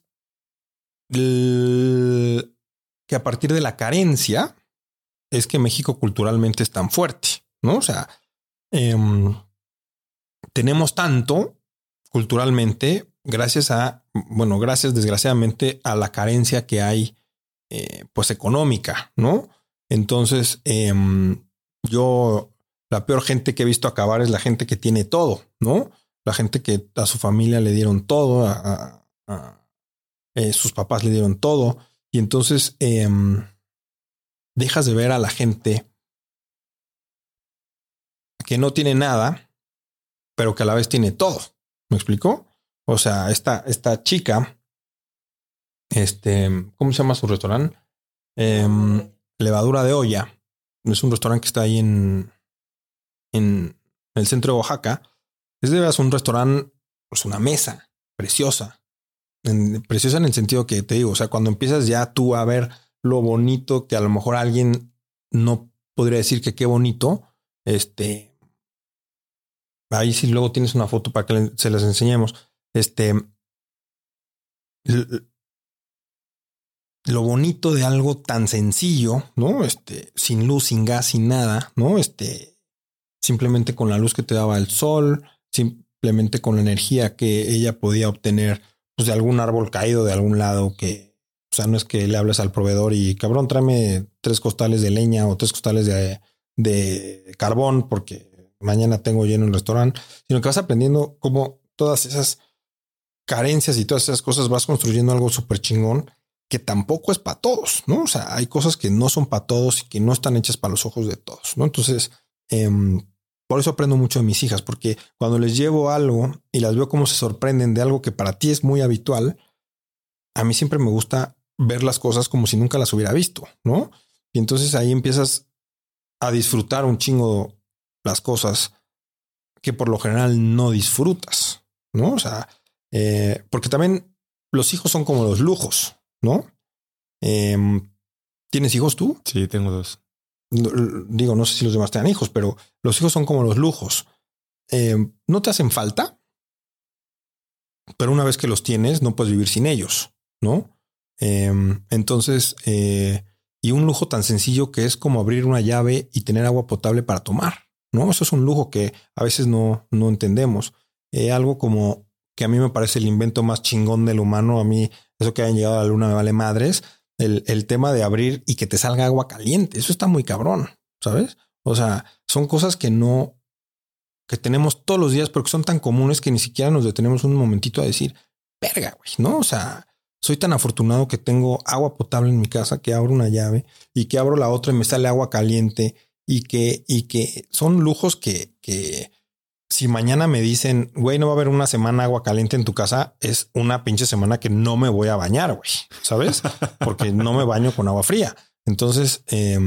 que a partir de la carencia es que México culturalmente es tan fuerte, ¿no? O sea, tenemos tanto culturalmente gracias desgraciadamente a la carencia que hay, pues económica, ¿no? Entonces, la peor gente que he visto acabar es la gente que tiene todo, ¿no? La gente que a su familia le dieron todo, sus papás le dieron todo. Y entonces dejas de ver a la gente que no tiene nada, pero que a la vez tiene todo. ¿Me explicó? O sea, esta chica, ¿cómo se llama su restaurante? Levadura de Olla. Es un restaurante que está ahí en el centro de Oaxaca. Es de veras un restaurante, pues una mesa preciosa. Preciosa en el sentido que te digo, o sea, cuando empiezas ya tú a ver lo bonito que a lo mejor alguien no podría decir que qué bonito, ahí sí luego tienes una foto para que se las enseñemos. Lo bonito de algo tan sencillo, ¿no? Sin luz, sin gas, sin nada, ¿no? Simplemente con la luz que te daba el sol, simplemente con la energía que ella podía obtener, pues de algún árbol caído de algún lado que, o sea, no es que le hables al proveedor y cabrón, tráeme 3 costales de leña o 3 costales de carbón porque mañana tengo lleno el restaurante, sino que vas aprendiendo cómo todas esas carencias y todas esas cosas vas construyendo algo súper chingón que tampoco es para todos, ¿no? O sea, hay cosas que no son para todos y que no están hechas para los ojos de todos, ¿no? Entonces, por eso aprendo mucho de mis hijas, porque cuando les llevo algo y las veo cómo se sorprenden de algo que para ti es muy habitual, a mí siempre me gusta ver las cosas como si nunca las hubiera visto, ¿no? Y entonces ahí empiezas a disfrutar un chingo las cosas que por lo general no disfrutas, ¿no? O sea, porque también los hijos son como los lujos, ¿no? ¿Tienes hijos tú? Sí, tengo 2. Digo, no sé si los demás tengan hijos, pero los hijos son como los lujos. No te hacen falta, pero una vez que los tienes, no puedes vivir sin ellos, ¿no? Entonces, y un lujo tan sencillo que es como abrir una llave y tener agua potable para tomar, ¿no? Eso es un lujo que a veces no entendemos. Algo como que a mí me parece el invento más chingón del humano. A mí, eso que hayan llegado a la luna me vale madres. El tema de abrir y que te salga agua caliente. Eso está muy cabrón, ¿sabes? O sea, son cosas que no que tenemos todos los días, pero que son tan comunes que ni siquiera nos detenemos un momentito a decir, verga, güey, ¿no? O sea, soy tan afortunado que tengo agua potable en mi casa, que abro una llave y que abro la otra y me sale agua caliente y que son lujos que si mañana me dicen, güey, no va a haber una semana agua caliente en tu casa, es una pinche semana que no me voy a bañar, güey, ¿sabes? Porque no me baño con agua fría. Entonces,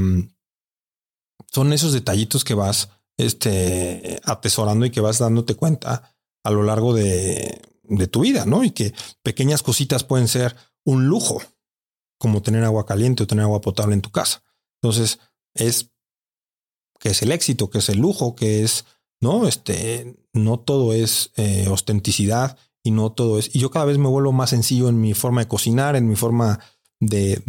son esos detallitos que vas atesorando y que vas dándote cuenta a lo largo de tu vida, ¿no? Y que pequeñas cositas pueden ser un lujo, como tener agua caliente o tener agua potable en tu casa. Entonces, ¿qué es el éxito? ¿Qué es el lujo? ¿Qué es, no? No todo es ostenticidad y no todo es... Y yo cada vez me vuelvo más sencillo en mi forma de cocinar, en mi forma de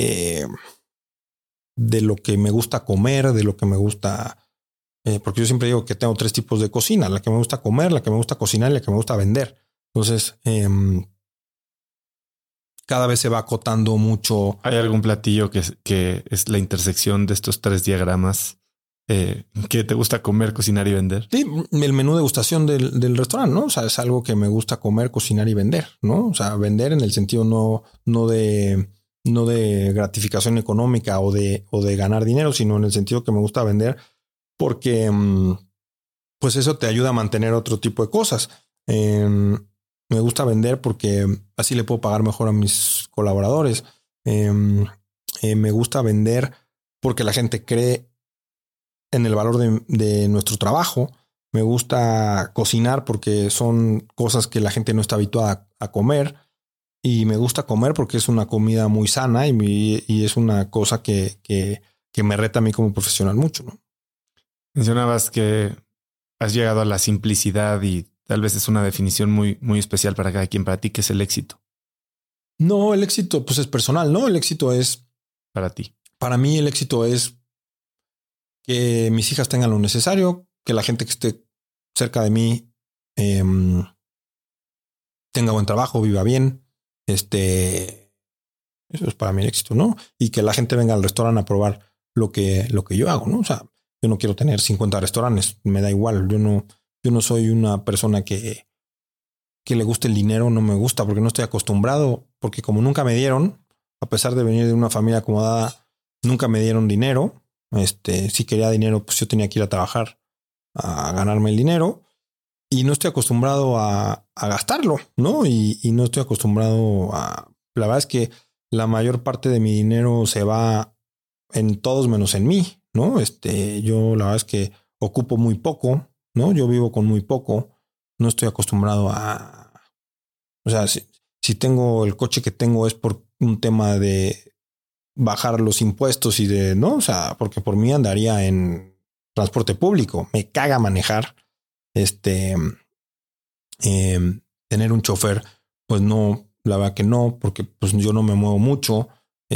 lo que me gusta comer, de lo que me gusta... porque yo siempre digo que tengo 3 tipos de cocina: la que me gusta comer, la que me gusta cocinar y la que me gusta vender. Entonces, cada vez se va acotando mucho. ¿Hay algún platillo que es la intersección de estos 3 diagramas que te gusta comer, cocinar y vender? Sí, el menú de degustación del restaurante, ¿no? O sea, es algo que me gusta comer, cocinar y vender, ¿no? O sea, vender en el sentido no de gratificación económica o de ganar dinero, sino en el sentido que me gusta vender porque pues eso te ayuda a mantener otro tipo de cosas. Me gusta vender porque así le puedo pagar mejor a mis colaboradores. Me gusta vender porque la gente cree en el valor de nuestro trabajo. Me gusta cocinar porque son cosas que la gente no está habituada a comer. Y me gusta comer porque es una comida muy sana y es una cosa que me reta a mí como profesional mucho, ¿no? Mencionabas que has llegado a la simplicidad y tal vez es una definición muy, muy especial para cada quien. Para ti, ¿qué es el éxito? No, el éxito pues es personal, ¿no? El éxito es... Para ti. Para mí el éxito es que mis hijas tengan lo necesario, que la gente que esté cerca de mí tenga buen trabajo, viva bien. Eso es para mí el éxito, ¿no? Y que la gente venga al restaurante a probar lo que yo hago, ¿no? O sea, yo no quiero tener 50 restaurantes, me da igual. Yo no soy una persona que le guste el dinero, no me gusta porque no estoy acostumbrado, porque como nunca me dieron, a pesar de venir de una familia acomodada, nunca me dieron dinero. Si quería dinero, pues yo tenía que ir a trabajar a ganarme el dinero y no estoy acostumbrado a gastarlo, ¿no? Y no estoy acostumbrado a... La verdad es que la mayor parte de mi dinero se va en todos menos en mí, ¿no? Yo la verdad es que ocupo muy poco, ¿no? Yo vivo con muy poco. No estoy acostumbrado a... O sea, si tengo el coche que tengo es por un tema de bajar los impuestos y de... ¿no? O sea, porque por mí andaría en transporte público. Me caga manejar. Tener un chofer, pues no, la verdad que no, porque pues yo no me muevo mucho.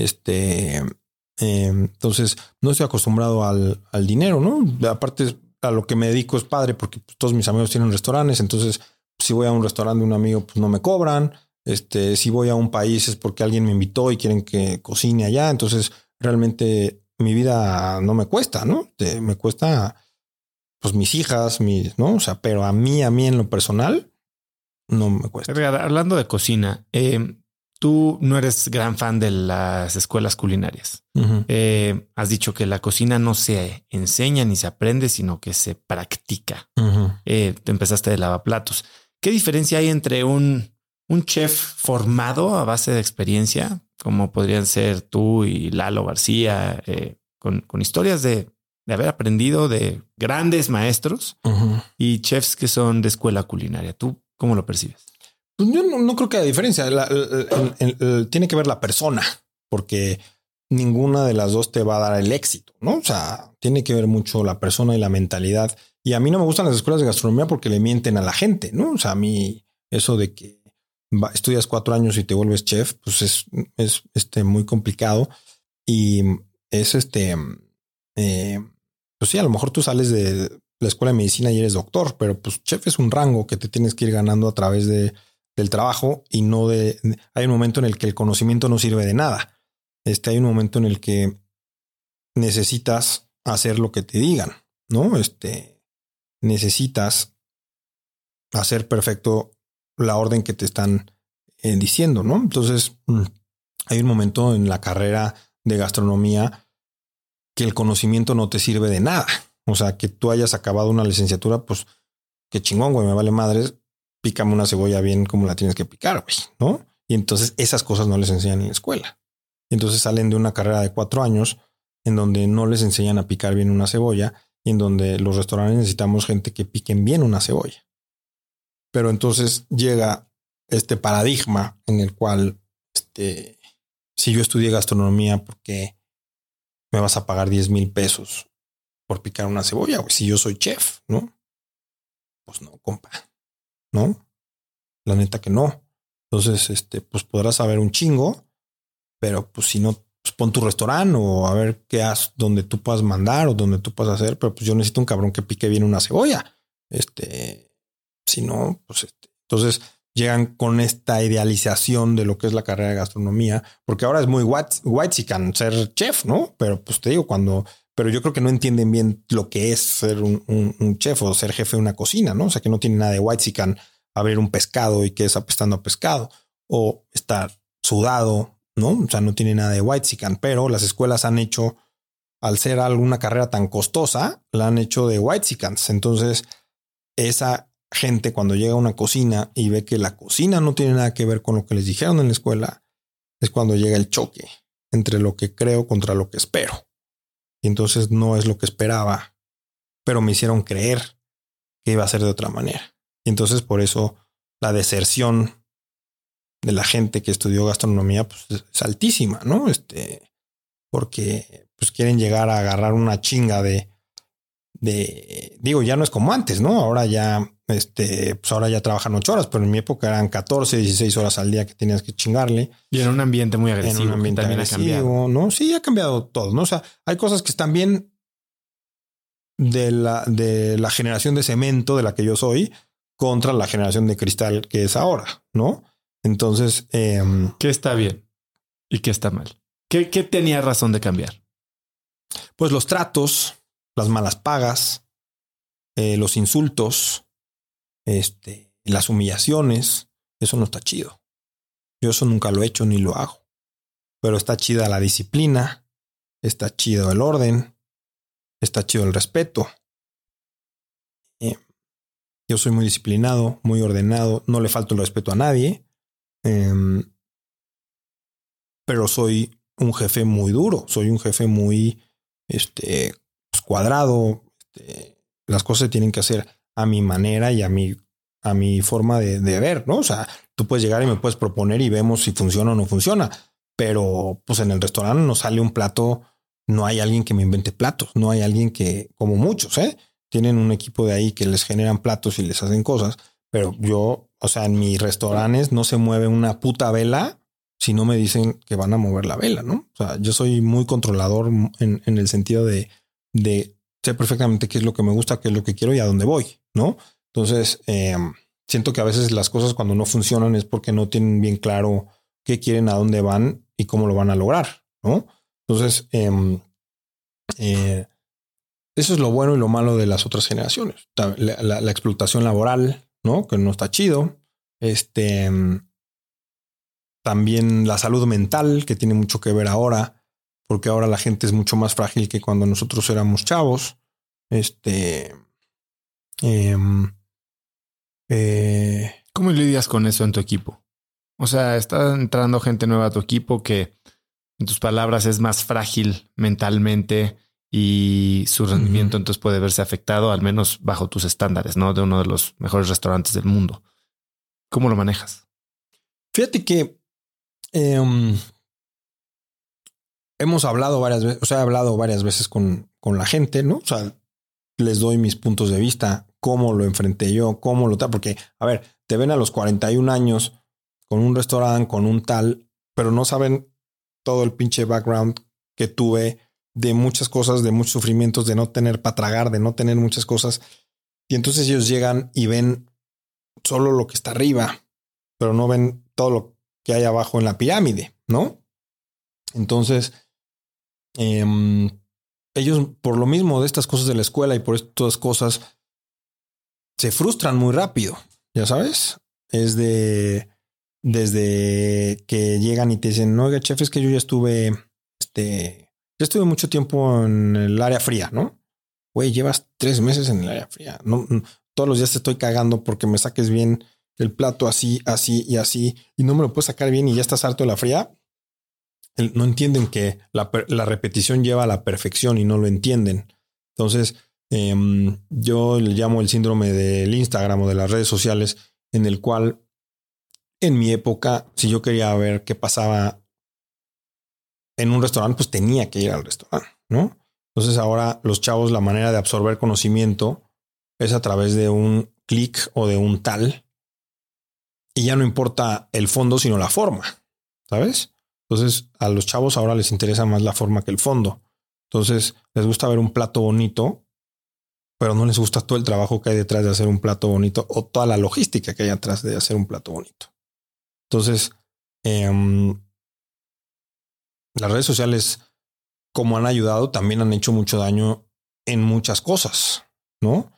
Entonces no estoy acostumbrado al dinero, ¿no? Aparte, a lo que me dedico es padre porque pues, todos mis amigos tienen restaurantes. Entonces, si voy a un restaurante de un amigo, pues no me cobran. Si voy a un país es porque alguien me invitó y quieren que cocine allá. Entonces, realmente mi vida no me cuesta, ¿no? Me cuesta, pues mis hijas, ¿no? O sea, pero a mí en lo personal, no me cuesta. Hablando de cocina, tú no eres gran fan de las escuelas culinarias. Uh-huh. Has dicho que la cocina no se enseña ni se aprende, sino que se practica. Uh-huh. Te empezaste de lavaplatos. ¿Qué diferencia hay entre un chef formado a base de experiencia, como podrían ser tú y Lalo García, con historias de haber aprendido de grandes maestros, uh-huh, y chefs que son de escuela culinaria? ¿Tú cómo lo percibes? Pues yo no creo que haya diferencia. Tiene que ver la persona, porque ninguna de las dos te va a dar el éxito, ¿no? O sea, tiene que ver mucho la persona y la mentalidad. Y a mí no me gustan las escuelas de gastronomía porque le mienten a la gente, ¿no? O sea, a mí eso de que estudias 4 años y te vuelves chef, pues es muy complicado. Y es pues sí, a lo mejor tú sales de la escuela de medicina y eres doctor, pero pues chef es un rango que te tienes que ir ganando a través del trabajo y no hay un momento en el que el conocimiento no sirve de nada. Hay un momento en el que necesitas hacer lo que te digan, ¿no? necesitas hacer perfecto la orden que te están diciendo, ¿no? Entonces, hay un momento en la carrera de gastronomía que el conocimiento no te sirve de nada. O sea, que tú hayas acabado una licenciatura, pues qué chingón, güey, me vale madres. Pícame una cebolla bien como la tienes que picar, güey, ¿no? Y entonces esas cosas no les enseñan en la escuela. Y entonces salen de una carrera de 4 años en donde no les enseñan a picar bien una cebolla y en donde los restaurantes necesitamos gente que piquen bien una cebolla. Pero entonces llega este paradigma en el cual, si yo estudié gastronomía, ¿por qué me vas a pagar 10,000 pesos por picar una cebolla? Si yo soy chef, ¿no? Pues no, compa, ¿no? La neta que no. Entonces, pues podrás saber un chingo, pero pues si no, pues pon tu restaurante o a ver qué haces donde tú puedas mandar o donde tú puedas hacer, pero pues yo necesito un cabrón que pique bien una cebolla. Si no, pues entonces llegan con esta idealización de lo que es la carrera de gastronomía, porque ahora es muy whitezican ser chef, ¿no? Pero pues te digo, pero yo creo que no entienden bien lo que es ser un chef o ser jefe de una cocina, ¿no? O sea, que no tiene nada de whitezican abrir un pescado y que es apestando a pescado o estar sudado, ¿no? O sea, no tiene nada de whitezican, pero las escuelas han hecho, al ser alguna carrera tan costosa, la han hecho de whitezicans. Entonces, esa gente cuando llega a una cocina y ve que la cocina no tiene nada que ver con lo que les dijeron en la escuela, es cuando llega el choque entre lo que creo contra lo que espero. Y entonces no es lo que esperaba, pero me hicieron creer que iba a ser de otra manera. Y entonces por eso la deserción de la gente que estudió gastronomía pues, es altísima, ¿no? Porque pues quieren llegar a agarrar una chinga digo, ya no es como antes, ¿no? Ahora ya, pues ahora ya trabajan 8 horas, pero en mi época eran 14, 16 horas al día que tenías que chingarle. Y en un ambiente muy agresivo. En un ambiente también agresivo, ha cambiado. ¿no? Sí, ha cambiado todo, ¿no? O sea, hay cosas que están bien de la generación de cemento de la que yo soy contra la generación de cristal que es ahora, ¿no? Entonces, ¿qué está bien y qué está mal? ¿Qué tenía razón de cambiar? Pues los tratos, las malas pagas, los insultos, las humillaciones, eso no está chido. Yo eso nunca lo he hecho ni lo hago. Pero está chida la disciplina, está chido el orden, está chido el respeto. Yo soy muy disciplinado, muy ordenado, no le falto el respeto a nadie, pero soy un jefe muy duro, soy un jefe muy pues cuadrado. Las cosas se tienen que hacer a mi manera y a mi forma de ver, ¿no? O sea, tú puedes llegar y me puedes proponer y vemos si funciona o no funciona, pero pues en el restaurante nos sale un plato, no hay alguien que me invente platos, no hay alguien que, como muchos, tienen un equipo de ahí que les generan platos y les hacen cosas, pero yo, o sea, en mis restaurantes no se mueve una puta vela si no me dicen que van a mover la vela, ¿no? O sea, yo soy muy controlador en el sentido de sé perfectamente qué es lo que me gusta, qué es lo que quiero y a dónde voy, ¿no? Entonces, siento que a veces las cosas cuando no funcionan es porque no tienen bien claro qué quieren, a dónde van y cómo lo van a lograr, ¿no? Entonces, eso es lo bueno y lo malo de las otras generaciones. La explotación laboral, ¿no? Que no está chido. También la salud mental, que tiene mucho que ver ahora, porque ahora la gente es mucho más frágil que cuando nosotros éramos chavos. ¿Cómo lidias con eso en tu equipo? O sea, está entrando gente nueva a tu equipo que, en tus palabras, es más frágil mentalmente y su rendimiento entonces puede verse afectado, al menos bajo tus estándares, ¿no? De uno de los mejores restaurantes del mundo. ¿Cómo lo manejas? Fíjate que hemos hablado varias veces, o sea, he hablado varias veces con la gente, ¿no? O sea, les doy mis puntos de vista, cómo lo enfrenté yo, cómo lo tal, porque, a ver, te ven a los 41 años con un restaurante, con un tal, pero no saben todo el pinche background que tuve de muchas cosas, de muchos sufrimientos, de no tener para tragar, de no tener muchas cosas. Y entonces ellos llegan y ven solo lo que está arriba, pero no ven todo lo que hay abajo en la pirámide, ¿no? Entonces, ellos, por lo mismo de estas cosas de la escuela y por estas cosas, se frustran muy rápido, ya sabes. Es desde que llegan y te dicen, no, oiga, chef, es que yo ya estuve, ya estuve mucho tiempo en el área fría, ¿no? Güey, llevas 3 meses en el área fría. No, todos los días te estoy cagando porque me saques bien el plato así, así y así, y no me lo puedes sacar bien y ya estás harto de la fría. No entienden que la repetición lleva a la perfección y no lo entienden. Entonces, yo le llamo el síndrome del Instagram o de las redes sociales, en el cual en mi época, si yo quería ver qué pasaba en un restaurante, pues tenía que ir al restaurante, ¿no? Entonces ahora los chavos, la manera de absorber conocimiento es a través de un clic o de un tal, y ya no importa el fondo, sino la forma, ¿sabes? Entonces a los chavos ahora les interesa más la forma que el fondo. Entonces les gusta ver un plato bonito, pero no les gusta todo el trabajo que hay detrás de hacer un plato bonito o toda la logística que hay atrás de hacer un plato bonito. Entonces, las redes sociales, como han ayudado, también han hecho mucho daño en muchas cosas, ¿no?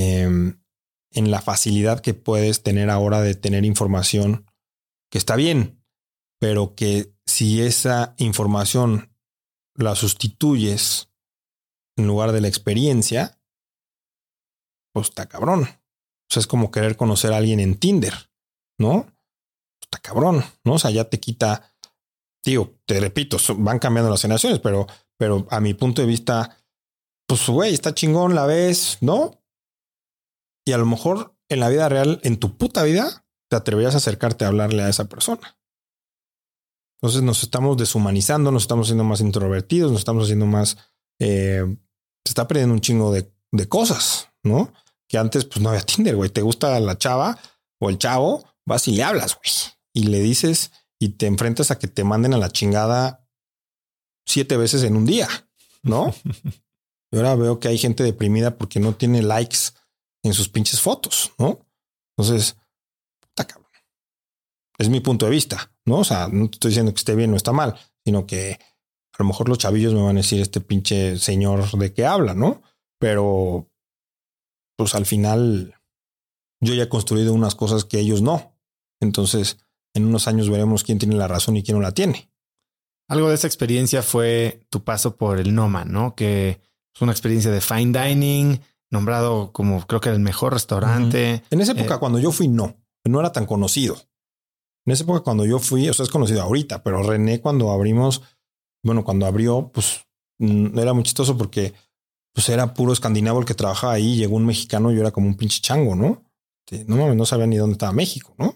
En la facilidad que puedes tener ahora de tener información que está bien, pero que si esa información la sustituyes en lugar de la experiencia, pues está cabrón. O sea, es como querer conocer a alguien en Tinder, ¿no? Está cabrón, ¿no? O sea, ya te quita, digo, te repito, van cambiando las generaciones, pero a mi punto de vista, pues güey, está chingón, la ves, ¿no? Y a lo mejor en la vida real, en tu puta vida, te atreverías a acercarte a hablarle a esa persona. Entonces nos estamos deshumanizando, nos estamos haciendo más introvertidos, nos estamos haciendo más, se está perdiendo un chingo de cosas, ¿no? Que antes pues no había Tinder, güey. Te gusta la chava o el chavo, vas y le hablas, güey. Y le dices y te enfrentas a que te manden a la chingada 7 veces en un día, ¿no? Y ahora veo que hay gente deprimida porque no tiene likes en sus pinches fotos, ¿no? Entonces, puta cabrón. Es mi punto de vista, ¿no? O sea, no te estoy diciendo que esté bien o está mal, sino que a lo mejor los chavillos me van a decir este pinche señor de qué habla, ¿no? Pero pues al final yo ya he construido unas cosas que ellos no. Entonces, en unos años veremos quién tiene la razón y quién no la tiene. Algo de esa experiencia fue tu paso por el Noma, ¿no? Que es una experiencia de fine dining, nombrado como creo que el mejor restaurante. En esa época, cuando yo fui, no era tan conocido. En esa época, cuando yo fui, o sea, es conocido ahorita, pero René, cuando abrimos, bueno, cuando abrió, pues era muy chistoso porque pues era puro escandinavo el que trabajaba ahí. Llegó un mexicano y yo era como un pinche chango, ¿no? No sabía ni dónde estaba México, ¿no?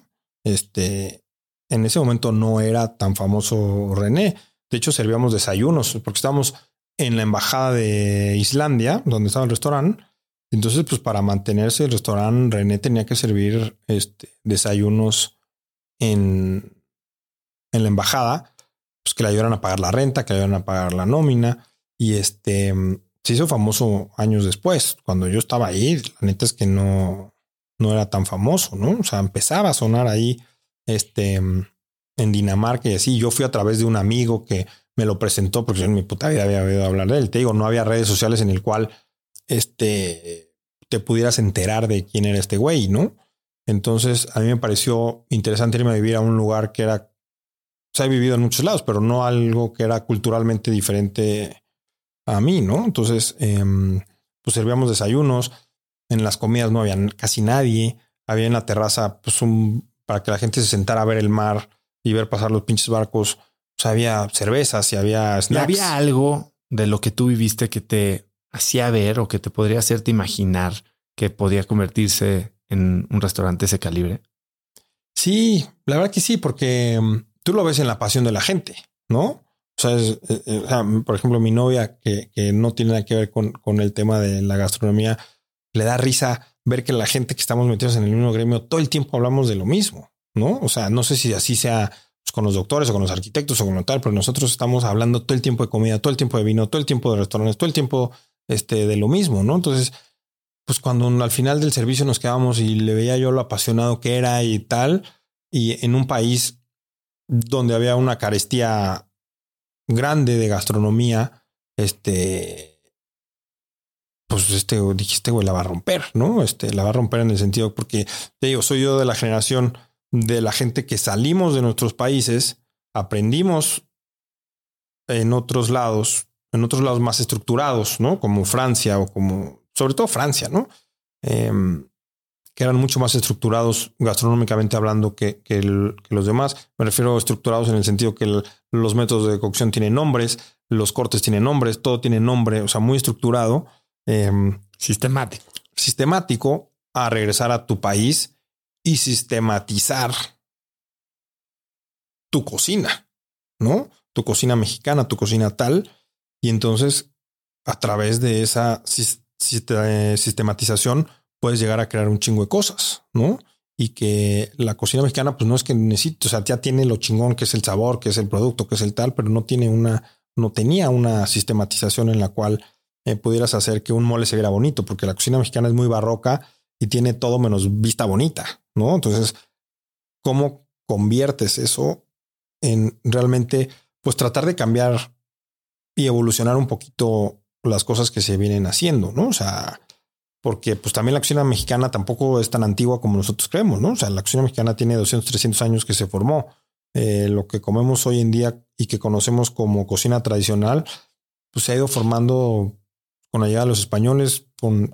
En ese momento no era tan famoso René. De hecho, servíamos desayunos porque estábamos en la embajada de Islandia, donde estaba el restaurante. Entonces, pues para mantenerse el restaurante, René tenía que servir desayunos en la embajada, pues que le ayudaran a pagar la renta, que le ayudaran a pagar la nómina. Y se hizo famoso años después. Cuando yo estaba ahí, la neta es que no era tan famoso, ¿no? O sea, empezaba a sonar ahí en Dinamarca y así. Yo fui a través de un amigo que me lo presentó porque yo en mi puta vida había oído hablar de él. Te digo, no había redes sociales en el cual te pudieras enterar de quién era este güey, ¿no? Entonces a mí me pareció interesante irme a vivir a un lugar que era, o sea, he vivido en muchos lados, pero no algo que era culturalmente diferente a mí, ¿no? Entonces, pues servíamos desayunos. En las comidas no había casi nadie. Había en la terraza, pues para que la gente se sentara a ver el mar y ver pasar los pinches barcos. O sea, había cervezas y había snacks. ¿Y había algo de lo que tú viviste que te hacía ver o que te podría hacerte imaginar que podía convertirse en un restaurante de ese calibre? Sí, la verdad que sí, porque tú lo ves en la pasión de la gente, ¿no? O sea, por ejemplo, mi novia, que no tiene nada que ver con el tema de la gastronomía, le da risa ver que la gente que estamos metidos en el mismo gremio todo el tiempo hablamos de lo mismo, ¿no? O sea, no sé si así sea pues, con los doctores o con los arquitectos o con lo tal, pero nosotros estamos hablando todo el tiempo de comida, todo el tiempo de vino, todo el tiempo de restaurantes, todo el tiempo de lo mismo, ¿no? Entonces, pues cuando al final del servicio nos quedamos y le veía yo lo apasionado que era y tal, y en un país donde había una carestía grande de gastronomía, pues pues dijiste, güey, la va a romper, ¿no? La va a romper en el sentido, porque te digo, soy yo de la generación de la gente que salimos de nuestros países, aprendimos en otros lados más estructurados, ¿no? Como Francia o sobre todo Francia, ¿no? Que eran mucho más estructurados gastronómicamente hablando que los demás. Me refiero a estructurados en el sentido que los métodos de cocción tienen nombres, los cortes tienen nombres, todo tiene nombre, o sea, muy estructurado. Sistemático a regresar a tu país y sistematizar tu cocina, ¿no? Tu cocina mexicana, tu cocina tal. Y entonces, a través de esa sistematización, puedes llegar a crear un chingo de cosas, ¿no? Y que la cocina mexicana, pues no es que necesite, o sea, ya tiene lo chingón que es el sabor, que es el producto, que es el tal, pero no tenía una sistematización en la cual pudieras hacer que un mole se viera bonito, porque la cocina mexicana es muy barroca y tiene todo menos vista bonita, ¿no? Entonces, ¿cómo conviertes eso en realmente, pues tratar de cambiar y evolucionar un poquito las cosas que se vienen haciendo, ¿no? O sea, porque pues también la cocina mexicana tampoco es tan antigua como nosotros creemos, ¿no? O sea, la cocina mexicana tiene 200, 300 años que se formó. Lo que comemos hoy en día y que conocemos como cocina tradicional, pues se ha ido formando con la llegada de los españoles,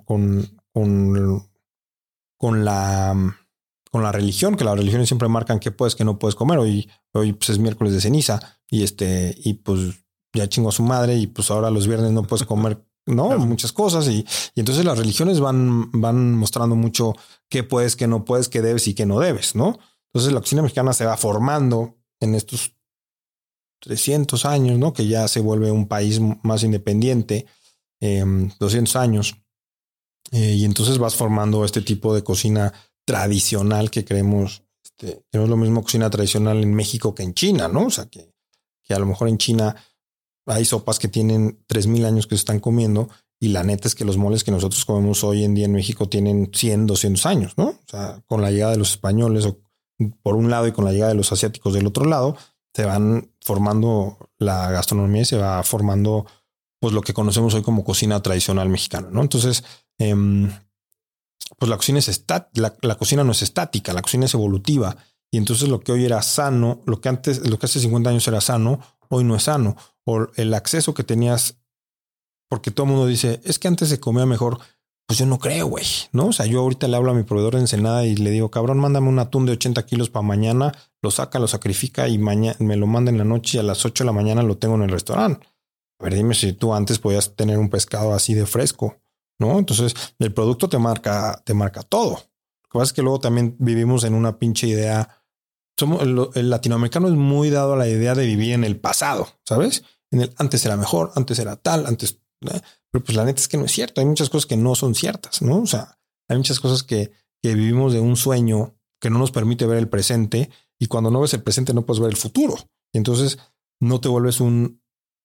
con la religión, que las religiones siempre marcan qué puedes, qué no puedes comer. Hoy pues es miércoles de ceniza y pues ya chingó a su madre y pues ahora los viernes no puedes comer, ¿no? Claro. Muchas cosas y entonces las religiones van mostrando mucho qué puedes, qué no puedes, qué debes y qué no debes, ¿no? Entonces la cocina mexicana se va formando en estos 300 años, ¿no? Que ya se vuelve un país más independiente, 200 años. Y entonces vas formando este tipo de cocina tradicional que creemos, no es lo mismo cocina tradicional en México que en China, ¿no? O sea, que a lo mejor en China hay sopas que tienen 3000 años que se están comiendo y la neta es que los moles que nosotros comemos hoy en día en México tienen 100, 200 años, ¿no? O sea, con la llegada de los españoles por un lado y con la llegada de los asiáticos del otro lado, se van formando la gastronomía y se va formando pues lo que conocemos hoy como cocina tradicional mexicana, ¿no? Entonces, pues la cocina la cocina no es estática, la cocina es evolutiva. Y entonces lo que hoy era sano, lo que hace 50 años era sano, hoy no es sano. O el acceso que tenías, porque todo el mundo dice, es que antes se comía mejor. Pues yo no creo, güey, ¿no? O sea, yo ahorita le hablo a mi proveedor de Ensenada y le digo, cabrón, mándame un atún de 80 kilos para mañana, lo saca, lo sacrifica y mañana me lo manda en la noche y a las 8 de la mañana lo tengo en el restaurante. A ver, dime si tú antes podías tener un pescado así de fresco, ¿no? Entonces el producto te marca todo. Lo que pasa es que luego también vivimos en una pinche idea. El latinoamericano es muy dado a la idea de vivir en el pasado, ¿sabes? Antes era mejor, antes era tal, antes... Pero pues la neta es que no es cierto. Hay muchas cosas que no son ciertas, ¿no? O sea, hay muchas cosas que vivimos de un sueño que no nos permite ver el presente y cuando no ves el presente no puedes ver el futuro. Y entonces no te vuelves un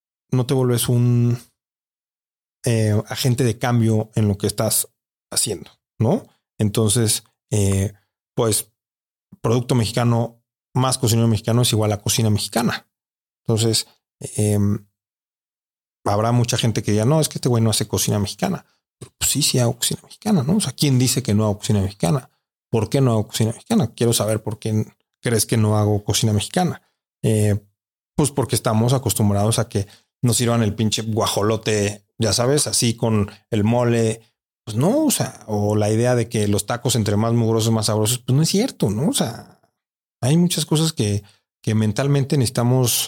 agente de cambio en lo que estás haciendo, ¿no? Entonces, pues producto mexicano más cocinero mexicano es igual a cocina mexicana. Entonces, habrá mucha gente que diga, no, es que este güey no hace cocina mexicana. Pero pues sí hago cocina mexicana, ¿no? O sea, ¿quién dice que no hago cocina mexicana? ¿Por qué no hago cocina mexicana? Quiero saber por qué crees que no hago cocina mexicana. Pues porque estamos acostumbrados a que nos sirvan el pinche guajolote, ya sabes, así con el mole. Pues no, o sea, o la idea de que los tacos entre más mugrosos, más sabrosos, pues no es cierto, ¿no? O sea, hay muchas cosas que mentalmente necesitamos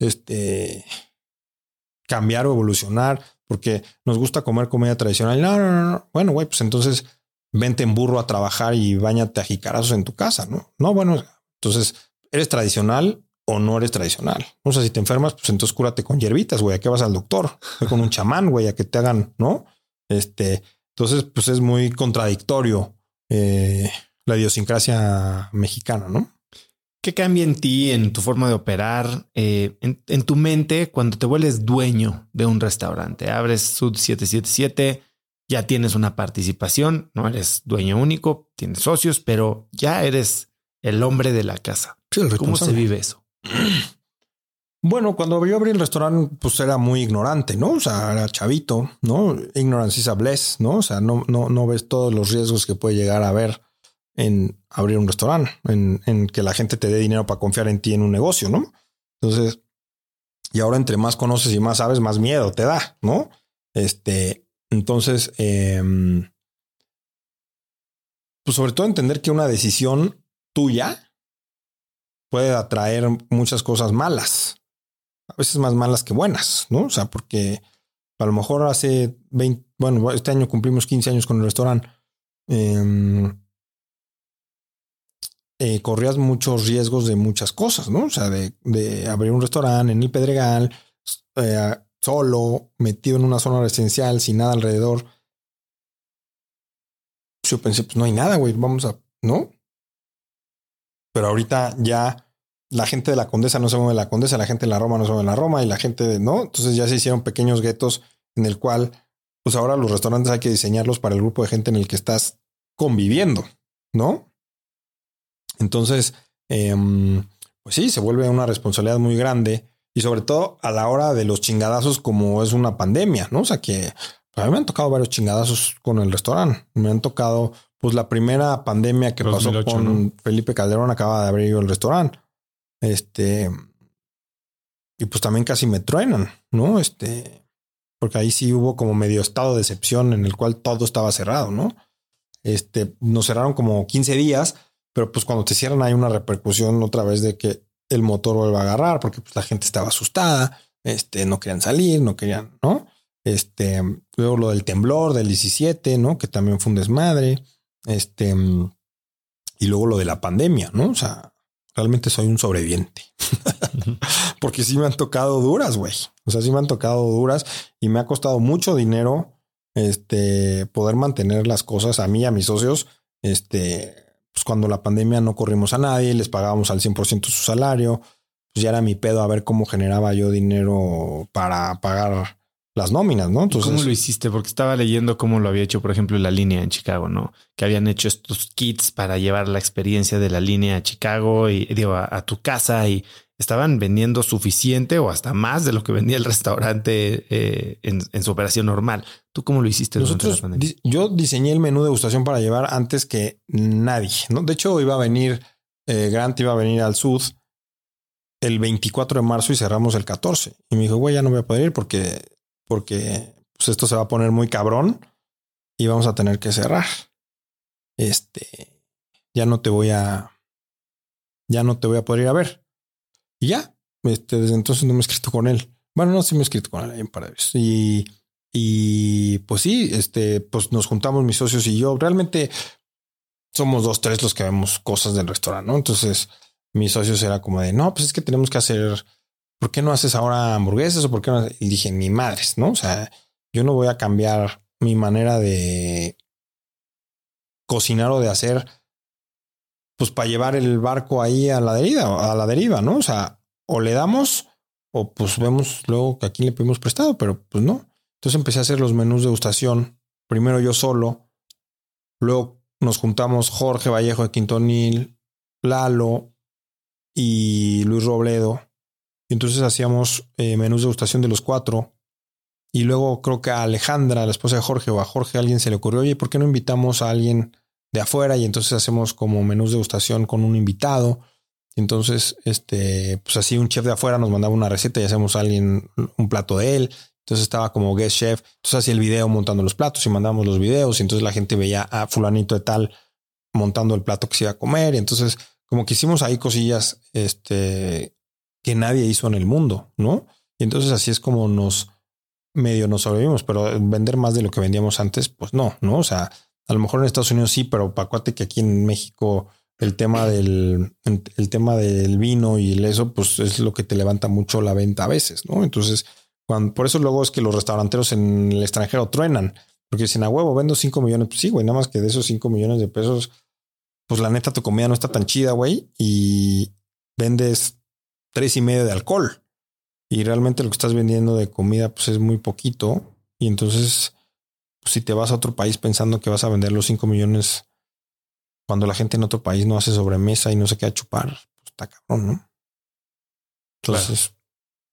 cambiar o evolucionar porque nos gusta comer comida tradicional. No. Bueno, güey, pues entonces vente en burro a trabajar y báñate a jicarazos en tu casa, ¿no? No, bueno, entonces eres tradicional o no eres tradicional. O sea, si te enfermas, pues entonces cúrate con hierbitas, güey. ¿A qué vas al doctor? Ve con un chamán, güey, a que te hagan, ¿no? Entonces, pues es muy contradictorio la idiosincrasia mexicana, ¿no? ¿Qué cambia en ti, en tu forma de operar, en tu mente cuando te vuelves dueño de un restaurante? Abres Sud 777, ya tienes una participación, no eres dueño único, tienes socios, pero ya eres el hombre de la casa. Sí, ¿Cómo se vive eso? Bueno, cuando yo abrí el restaurante, pues era muy ignorante, ¿no? O sea, era chavito, ¿no? Ignorance is a bliss, ¿no? O sea, no ves todos los riesgos que puede llegar a haber en abrir un restaurante, en que la gente te dé dinero para confiar en ti en un negocio, ¿no? Entonces, y ahora entre más conoces y más sabes, más miedo te da, ¿no? Entonces, pues sobre todo entender que una decisión tuya puede atraer muchas cosas malas, a veces más malas que buenas, ¿no? O sea, porque a lo mejor hace 20, bueno, este año cumplimos 15 años con el restaurante. Corrías muchos riesgos de muchas cosas, ¿no? O sea, de abrir un restaurante en el Pedregal, solo, metido en una zona residencial, sin nada alrededor. Yo pensé, pues no hay nada, güey, vamos a, ¿no? Pero ahorita ya la gente de la Condesa no se mueve de la Condesa, la gente de la Roma no se mueve de la Roma y la gente de, ¿no? Entonces ya se hicieron pequeños guetos en el cual, pues ahora los restaurantes hay que diseñarlos para el grupo de gente en el que estás conviviendo, ¿no? Entonces, pues sí, se vuelve una responsabilidad muy grande y sobre todo a la hora de los chingadazos como es una pandemia, ¿no? O sea que a mí me han tocado varios chingadazos con el restaurante. Me han tocado, pues la primera pandemia que 2008, pasó con ¿no? Felipe Calderón, acaba de abrir el restaurante. Y pues también casi me truenan, ¿no? Porque ahí sí hubo como medio estado de excepción en el cual todo estaba cerrado, ¿no? Nos cerraron como 15 días, pero pues cuando te cierran hay una repercusión otra vez de que el motor vuelva a agarrar porque pues la gente estaba asustada, no querían salir, no querían, ¿no? Luego lo del temblor del 17, ¿no? Que también fue un desmadre, y luego lo de la pandemia, ¿no? O sea, realmente soy un sobreviviente. Porque sí me han tocado duras, güey. O sea, sí me han tocado duras y me ha costado mucho dinero poder mantener las cosas a mí y a mis socios. Pues cuando la pandemia no corrimos a nadie, les pagábamos al 100% su salario. Pues ya era mi pedo a ver cómo generaba yo dinero para pagar las nóminas, ¿no? Entonces, ¿cómo lo hiciste? Porque estaba leyendo cómo lo había hecho, por ejemplo, La Línea en Chicago, ¿no? Que habían hecho estos kits para llevar la experiencia de La Línea a Chicago y digo, a tu casa y estaban vendiendo suficiente o hasta más de lo que vendía el restaurante en su operación normal. ¿Tú cómo lo hiciste? Nosotros, yo diseñé el menú de degustación para llevar antes que nadie, ¿no? De hecho, iba a venir, Grant iba a venir al Sud el 24 de marzo y cerramos el 14. Y me dijo, güey, ya no voy a poder ir porque pues esto se va a poner muy cabrón y vamos a tener que cerrar. Ya no te voy a poder ir a ver. Y ya, desde entonces no me he escrito con él. Bueno, no, sí me he escrito con él ahí un par de veces. Y pues sí, pues nos juntamos mis socios y yo. Realmente somos 2, 3 los que vemos cosas del restaurante, ¿no? Entonces mis socios era como de, no, pues es que tenemos que hacer, ¿por qué no haces ahora hamburguesas o por qué no? Y dije, ni madres, ¿no? O sea, yo no voy a cambiar mi manera de cocinar o de hacer, pues para llevar el barco ahí a la deriva, ¿no? O sea, o le damos o pues vemos luego que a quién le pedimos prestado, pero pues no. Entonces empecé a hacer los menús de degustación. Primero yo solo, luego nos juntamos Jorge Vallejo de Quintonil, Lalo y Luis Robledo. Y entonces hacíamos menús de degustación de los 4. Y luego creo que a Alejandra, la esposa de Jorge, o a Jorge, a alguien se le ocurrió, oye, ¿por qué no invitamos a alguien de afuera? Y entonces hacemos como menús de degustación con un invitado. Entonces, pues así un chef de afuera nos mandaba una receta y hacemos a alguien un plato de él. Entonces estaba como guest chef. Entonces hacía el video montando los platos y mandábamos los videos. Y entonces la gente veía a fulanito de tal montando el plato que se iba a comer. Y entonces como que hicimos ahí cosillas que nadie hizo en el mundo, ¿no? Y entonces así es como nos sobrevivimos, pero vender más de lo que vendíamos antes, pues no, ¿no? O sea, a lo mejor en Estados Unidos sí, pero acuérdate que aquí en México el tema del vino y eso, pues es lo que te levanta mucho la venta a veces, ¿no? Entonces, por eso luego es que los restauranteros en el extranjero truenan, porque dicen a huevo, vendo 5 millones. Pues sí, güey, nada más que de esos 5 millones de pesos, pues la neta tu comida no está tan chida, güey, y vendes 3.5 de alcohol. Y realmente lo que estás vendiendo de comida pues es muy poquito. Y entonces, pues, si te vas a otro país pensando que vas a vender los 5 millones cuando la gente en otro país no hace sobremesa y no se queda a chupar, pues está cabrón, ¿no? Entonces,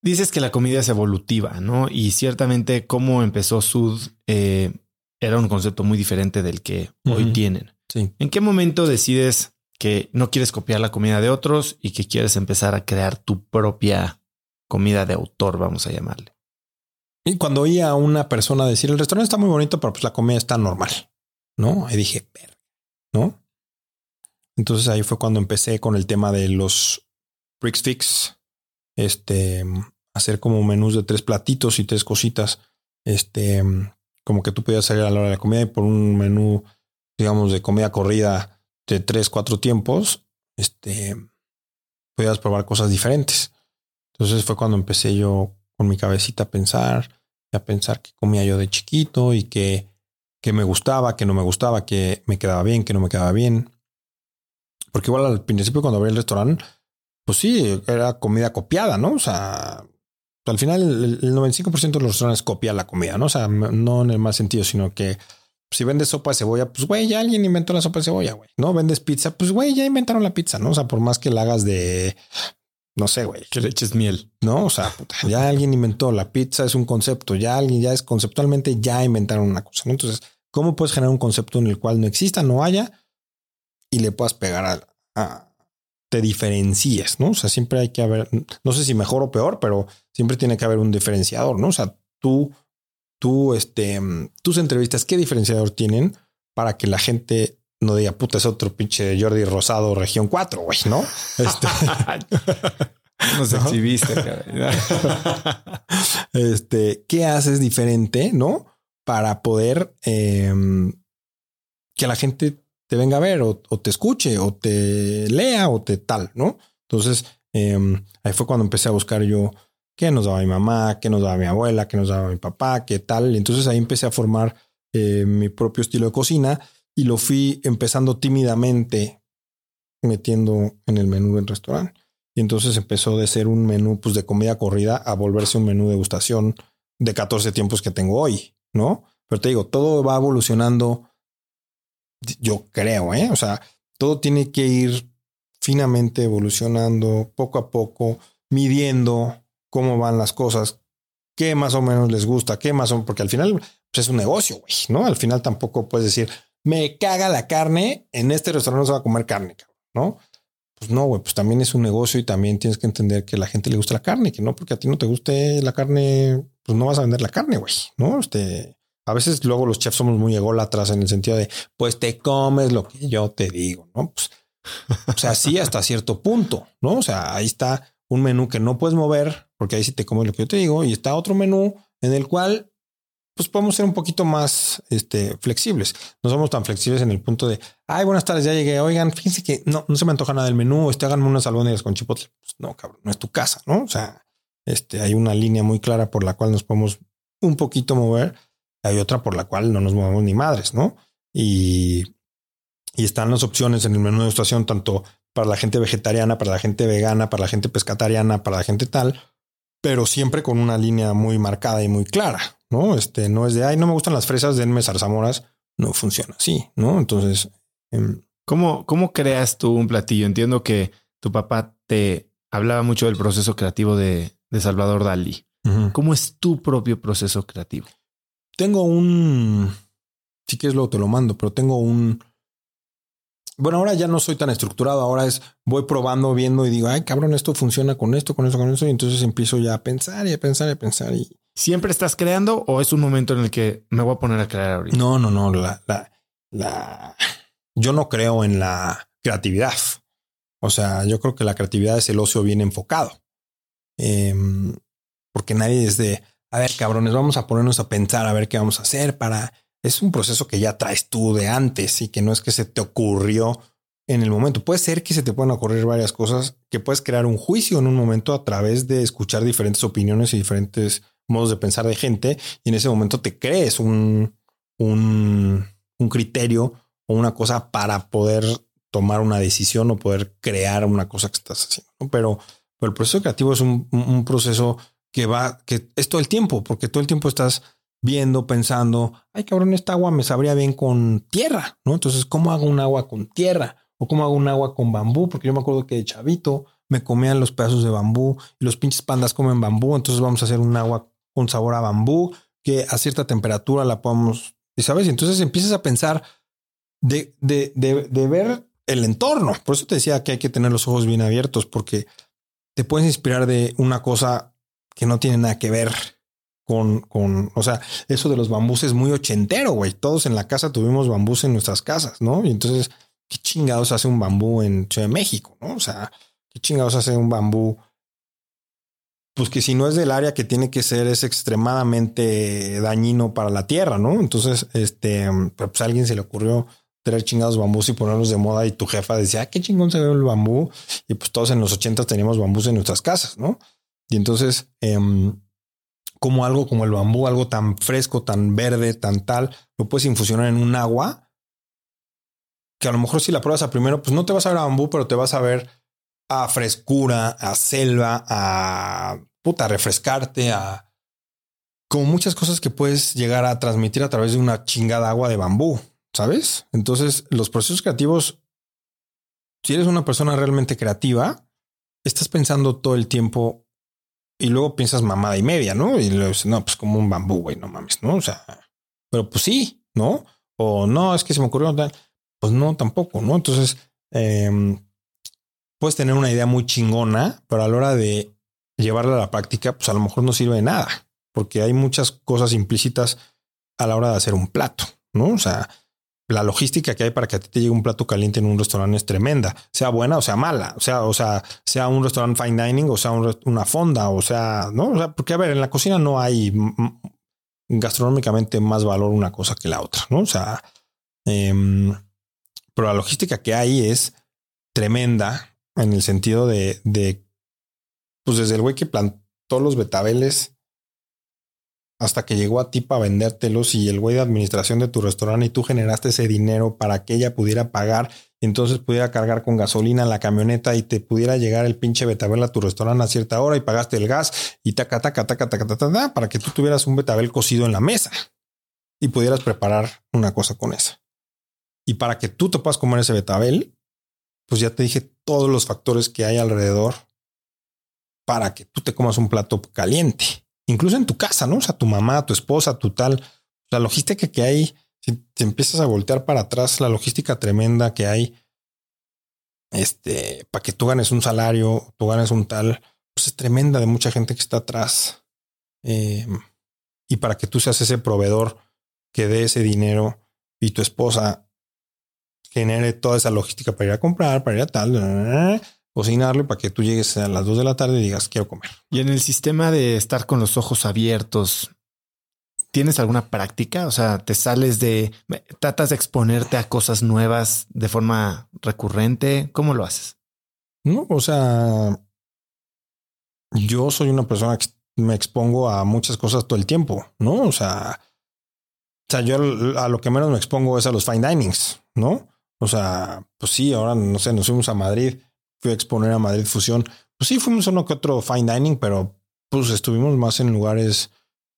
Dices que la comida es evolutiva, ¿no? Y ciertamente cómo empezó Sud era un concepto muy diferente del que hoy tienen. Sí. ¿En qué momento decides que no quieres copiar la comida de otros y que quieres empezar a crear tu propia comida de autor, vamos a llamarle? Y cuando oí a una persona decir el restaurante está muy bonito, pero pues la comida está normal, ¿no? Ahí dije, ¿no? Entonces ahí fue cuando empecé con el tema de los Prix Fix, hacer como menús de 3 platitos y 3 cositas, como que tú podías salir a la hora de la comida y por un menú, digamos, de comida corrida de 3, 4 tiempos, podías probar cosas diferentes. Entonces fue cuando empecé yo con mi cabecita a pensar qué comía yo de chiquito y qué me gustaba, qué no me gustaba, qué me quedaba bien, qué no me quedaba bien. Porque igual al principio cuando abrí el restaurante, pues sí, era comida copiada, ¿no? O sea, al final el 95% de los restaurantes copia la comida, ¿no? O sea, no en el mal sentido, sino que si vendes sopa de cebolla, pues güey, ya alguien inventó la sopa de cebolla, güey. No vendes pizza, pues güey, ya inventaron la pizza, ¿no? O sea, por más que la hagas de, no sé, güey, que le eches miel, no? O sea, puta, ya alguien inventó la pizza, es un concepto, ya alguien ya es conceptualmente, ya inventaron una cosa, ¿no? Entonces, ¿cómo puedes generar un concepto en el cual no exista, no haya y le puedas pegar te diferencies, ¿no? O sea, siempre hay que haber, no sé si mejor o peor, pero siempre tiene que haber un diferenciador, ¿no? O sea, tus entrevistas, ¿qué diferenciador tienen para que la gente no diga, puta, es otro pinche Jordi Rosado, región 4, güey, ¿no? Nos exhibiste, cabrón. ¿Qué haces diferente, no? Para poder que la gente te venga a ver o te escuche o te lea o te tal, ¿no? Entonces, ahí fue cuando empecé a buscar yo qué nos daba mi mamá, qué nos daba mi abuela, qué nos daba mi papá, qué tal. Y entonces ahí empecé a formar mi propio estilo de cocina y lo fui empezando tímidamente metiendo en el menú del restaurante. Y entonces empezó de ser un menú pues, de comida corrida a volverse un menú de degustación de 14 tiempos que tengo hoy, ¿no? Pero te digo, todo va evolucionando. Yo creo, o sea, todo tiene que ir finamente evolucionando poco a poco, midiendo cómo van las cosas, qué más o menos les gusta, qué más o menos, porque al final pues es un negocio, güey, ¿no? Al final tampoco puedes decir, me caga la carne, en este restaurante no se va a comer carne, ¿no? Pues no, güey, pues también es un negocio y también tienes que entender que a la gente le gusta la carne, que no porque a ti no te guste la carne, pues no vas a vender la carne, güey, ¿no? A veces luego los chefs somos muy ególatras en el sentido de, pues te comes lo que yo te digo, ¿no? Pues, o sea, sí hasta cierto punto, ¿no? O sea, ahí está un menú que no puedes mover porque ahí sí te comes lo que yo te digo y está otro menú en el cual pues podemos ser un poquito más flexibles. No somos tan flexibles en el punto de, ay, buenas tardes, ya llegué. Oigan, fíjense que no se me antoja nada del menú. Háganme unas albóndigas con chipotle. Pues no, cabrón, no es tu casa, ¿no? O sea, hay una línea muy clara por la cual nos podemos un poquito mover. Hay otra por la cual no nos movemos ni madres, ¿no? Y están las opciones en el menú de degustación, tanto para la gente vegetariana, para la gente vegana, para la gente pescatariana, para la gente tal, pero siempre con una línea muy marcada y muy clara, ¿no? No es de, ay, no me gustan las fresas, denme zarzamoras. No funciona así, ¿no? Entonces, ¿Cómo creas tú un platillo? Entiendo que tu papá te hablaba mucho del proceso creativo de Salvador Dalí. Uh-huh. ¿Cómo es tu propio proceso creativo? Tengo si quieres luego te lo mando, pero tengo bueno, ahora ya no soy tan estructurado. Ahora voy probando, viendo y digo, ay, cabrón, esto funciona con esto, con eso, con eso. Y entonces empiezo ya a pensar y a pensar y a pensar. ¿Siempre estás creando o es un momento en el que me voy a poner a crear ahorita? No. Yo no creo en la creatividad. O sea, yo creo que la creatividad es el ocio bien enfocado. Porque nadie es de, a ver, cabrones, vamos a ponernos a pensar a ver qué vamos a hacer es un proceso que ya traes tú de antes y que no es que se te ocurrió en el momento. Puede ser que se te puedan ocurrir varias cosas, que puedes crear un juicio en un momento a través de escuchar diferentes opiniones y diferentes modos de pensar de gente. Y en ese momento te crees un criterio o una cosa para poder tomar una decisión o poder crear una cosa que estás haciendo, ¿no? Pero el proceso creativo es un proceso que es todo el tiempo, porque todo el tiempo estás viendo, pensando, ay, cabrón, esta agua me sabría bien con tierra, ¿no? Entonces, ¿cómo hago un agua con tierra? o cómo hago un agua con bambú, porque yo me acuerdo que de chavito me comían los pedazos de bambú y los pinches pandas comen bambú. Entonces vamos a hacer un agua con sabor a bambú que a cierta temperatura la podamos, ¿sabes? Y entonces empiezas a pensar de ver el entorno. Por eso te decía que hay que tener los ojos bien abiertos, porque te puedes inspirar de una cosa que no tiene nada que ver o sea, eso de los bambús es muy ochentero, güey. Todos en la casa tuvimos bambús en nuestras casas, ¿no? Y entonces, ¿qué chingados hace un bambú en Ciudad de México? ¿No? O sea, ¿qué chingados hace un bambú? Pues que si no es del área que tiene que ser, es extremadamente dañino para la tierra, ¿no? Entonces, pues a alguien se le ocurrió traer chingados bambús y ponerlos de moda y tu jefa decía, qué chingón se ve el bambú. Y pues todos en los 80 teníamos bambús en nuestras casas, ¿no? Y entonces, como algo como el bambú, algo tan fresco, tan verde, tan tal, lo puedes infusionar en un agua que a lo mejor si la pruebas a primero, pues no te vas a ver a bambú, pero te vas a ver a frescura, a selva, a refrescarte, a como muchas cosas que puedes llegar a transmitir a través de una chingada agua de bambú, ¿sabes? Entonces los procesos creativos, si eres una persona realmente creativa, estás pensando todo el tiempo y luego piensas mamada y media, ¿no? Y luego dices, no, pues como un bambú, güey, no mames, ¿no? O sea, pero pues sí, ¿no? O no, es que se me ocurrió tal. Pues no, tampoco, ¿no? Entonces, puedes tener una idea muy chingona, pero a la hora de llevarla a la práctica, pues a lo mejor no sirve de nada, porque hay muchas cosas implícitas a la hora de hacer un plato, ¿no? O sea, la logística que hay para que a ti te llegue un plato caliente en un restaurante es tremenda, sea buena o sea mala, sea un restaurante fine dining o sea una fonda, o sea, no, o sea, porque a ver, en la cocina no hay gastronómicamente más valor una cosa que la otra, ¿no? O sea, pero la logística que hay es tremenda en el sentido de pues desde el güey que plantó los betabeles hasta que llegó a ti para vendértelos y el güey de administración de tu restaurante y tú generaste ese dinero para que ella pudiera pagar y entonces pudiera cargar con gasolina la camioneta y te pudiera llegar el pinche betabel a tu restaurante a cierta hora y pagaste el gas y taca, para que tú tuvieras un betabel cocido en la mesa y pudieras preparar una cosa con esa. Y para que tú te puedas comer ese betabel, pues ya te dije todos los factores que hay alrededor para que tú te comas un plato caliente. Incluso en tu casa, ¿no? O sea, tu mamá, tu esposa, tu tal. La logística que hay, si te empiezas a voltear para atrás, la logística tremenda que hay, para que tú ganes un salario, tú ganes un tal, pues es tremenda de mucha gente que está atrás. Y para que tú seas ese proveedor que dé ese dinero y tu esposa genere toda esa logística para ir a comprar, para ir a tal, cocinarlo para que tú llegues a las 2 de la tarde y digas quiero comer. Y en el sistema de estar con los ojos abiertos, ¿tienes alguna práctica? O sea, tratas de exponerte a cosas nuevas de forma recurrente. ¿Cómo lo haces? No, o sea, yo soy una persona que me expongo a muchas cosas todo el tiempo, ¿no? O sea, yo a lo que menos me expongo es a los fine dinings, ¿no? O sea, pues sí, ahora no sé, nos fuimos a Madrid, fui a exponer a Madrid Fusión. Pues sí, fuimos uno que otro fine dining, pero pues estuvimos más en lugares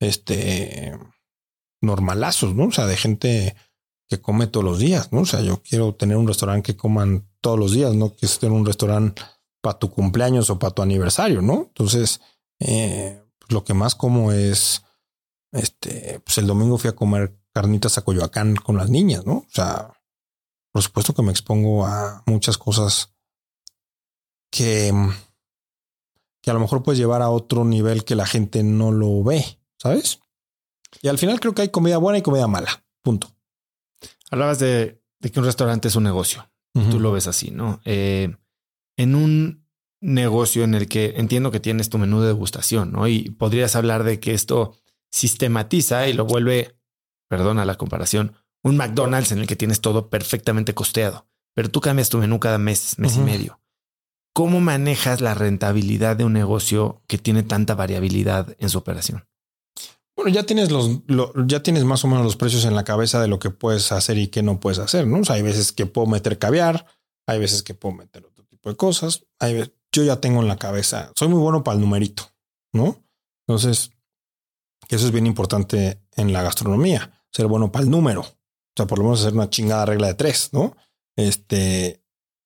normalazos, ¿no? O sea, de gente que come todos los días, ¿no? O sea, yo quiero tener un restaurante que coman todos los días, no que esté en un restaurante para tu cumpleaños o para tu aniversario, ¿no? Entonces, lo que más como es, pues el domingo fui a comer carnitas a Coyoacán con las niñas, ¿no? O sea, por supuesto que me expongo a muchas cosas que a lo mejor puedes llevar a otro nivel que la gente no lo ve, ¿sabes? Y al final creo que hay comida buena y comida mala. Punto. Hablabas de que un restaurante es un negocio. Tú lo ves así, ¿no? En un negocio en el que entiendo que tienes tu menú de degustación, ¿no? Y podrías hablar de que esto sistematiza y lo vuelve, perdona la comparación, un McDonald's en el que tienes todo perfectamente costeado, pero tú cambias tu menú cada mes y medio. ¿Cómo manejas la rentabilidad de un negocio que tiene tanta variabilidad en su operación? Bueno, ya tienes más o menos los precios en la cabeza de lo que puedes hacer y qué no puedes hacer, ¿no? O sea, hay veces que puedo meter caviar, hay veces que puedo meter otro tipo de cosas. Yo ya tengo en la cabeza, soy muy bueno para el numerito, ¿no? Entonces, eso es bien importante en la gastronomía, ser bueno para el número. O sea, por lo menos hacer una chingada regla de 3, ¿no?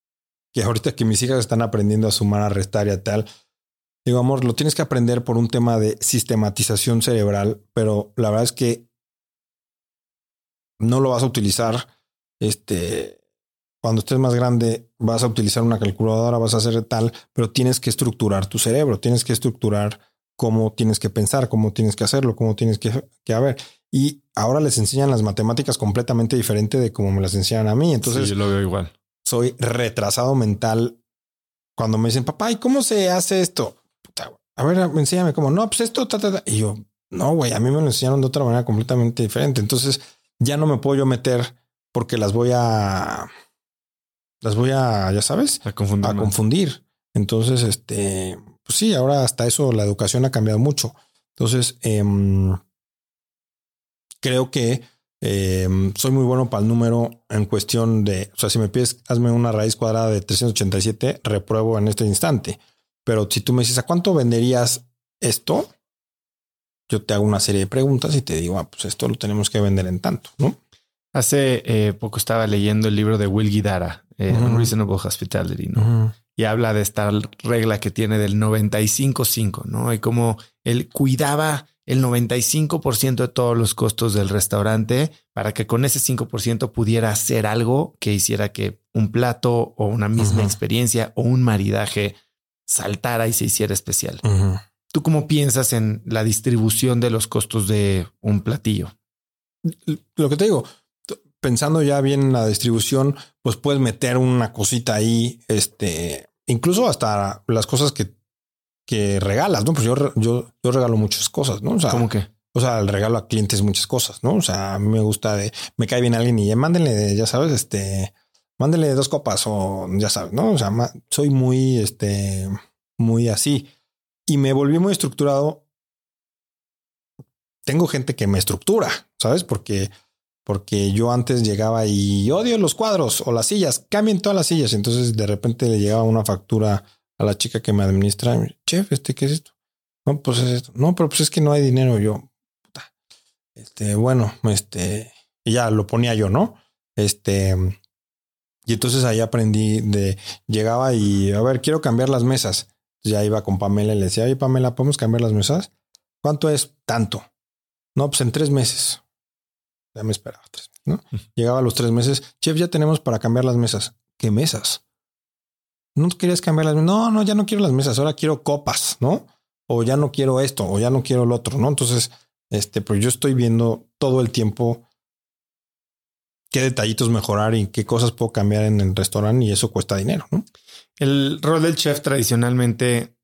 que ahorita que mis hijas están aprendiendo a sumar, a restar y a tal, digo, amor, lo tienes que aprender por un tema de sistematización cerebral, pero la verdad es que no lo vas a utilizar. Cuando estés más grande, vas a utilizar una calculadora, vas a hacer tal, pero tienes que estructurar tu cerebro, tienes que estructurar cómo tienes que pensar, cómo tienes que hacerlo, cómo tienes que haber. Y ahora les enseñan las matemáticas completamente diferente de cómo me las enseñan a mí. Entonces, sí, yo lo veo igual. Soy retrasado mental cuando me dicen, papá, ¿y cómo se hace esto? Puta, a ver, enséñame cómo. No, pues esto, Y yo, no, güey, a mí me lo enseñaron de otra manera completamente diferente. Entonces ya no me puedo yo meter porque las voy a, ya sabes, a confundir. Entonces, pues sí, ahora hasta eso la educación ha cambiado mucho. Entonces, creo que soy muy bueno para el número en cuestión de, o sea, si me pides, hazme una raíz cuadrada de 387, repruebo en este instante. Pero si tú me dices, ¿a cuánto venderías esto? Yo te hago una serie de preguntas y te digo, pues esto lo tenemos que vender en tanto, ¿no? Hace poco estaba leyendo el libro de Will Guidara, Unreasonable Hospitality, ¿no? Y habla de esta regla que tiene del 95-5, ¿no? Y como él cuidaba el 95% de todos los costos del restaurante para que con ese 5% pudiera hacer algo que hiciera que un plato o una misma experiencia o un maridaje saltara y se hiciera especial. ¿Tú cómo piensas en la distribución de los costos de un platillo? Lo que te digo, pensando ya bien en la distribución, pues puedes meter una cosita ahí, incluso hasta las cosas que regalas, ¿no? Pues yo regalo muchas cosas, ¿no? O sea, ¿cómo qué? O sea, le regalo a clientes muchas cosas, ¿no? O sea, a mí me gusta me cae bien alguien y ya mándenle, ya sabes, mándenle 2 copas o ya sabes, ¿no? O sea, soy muy, muy así y me volví muy estructurado. Tengo gente que me estructura, ¿sabes? Porque yo antes llegaba y odio los cuadros o las sillas, cambien todas las sillas. Entonces de repente le llegaba una factura a la chica que me administra. Chef, ¿qué es esto? No, pues es esto. No, pero pues es que no hay dinero. Yo, puta. Bueno, y ya lo ponía yo, ¿no? Y entonces ahí aprendí llegaba y a ver, quiero cambiar las mesas. Ya iba con Pamela y le decía, oye, Pamela, ¿podemos cambiar las mesas? ¿Cuánto es? Tanto. No, pues en 3 meses. Ya me esperaba 3, ¿no? Llegaba a los 3 meses. Chef, ya tenemos para cambiar las mesas. ¿Qué mesas? ¿No querías cambiar las mesas? No, ya no quiero las mesas. Ahora quiero copas, ¿no? O ya no quiero esto, o ya no quiero lo otro, ¿no? Entonces, pues yo estoy viendo todo el tiempo qué detallitos mejorar y qué cosas puedo cambiar en el restaurante y eso cuesta dinero, ¿no? El rol del chef tradicionalmente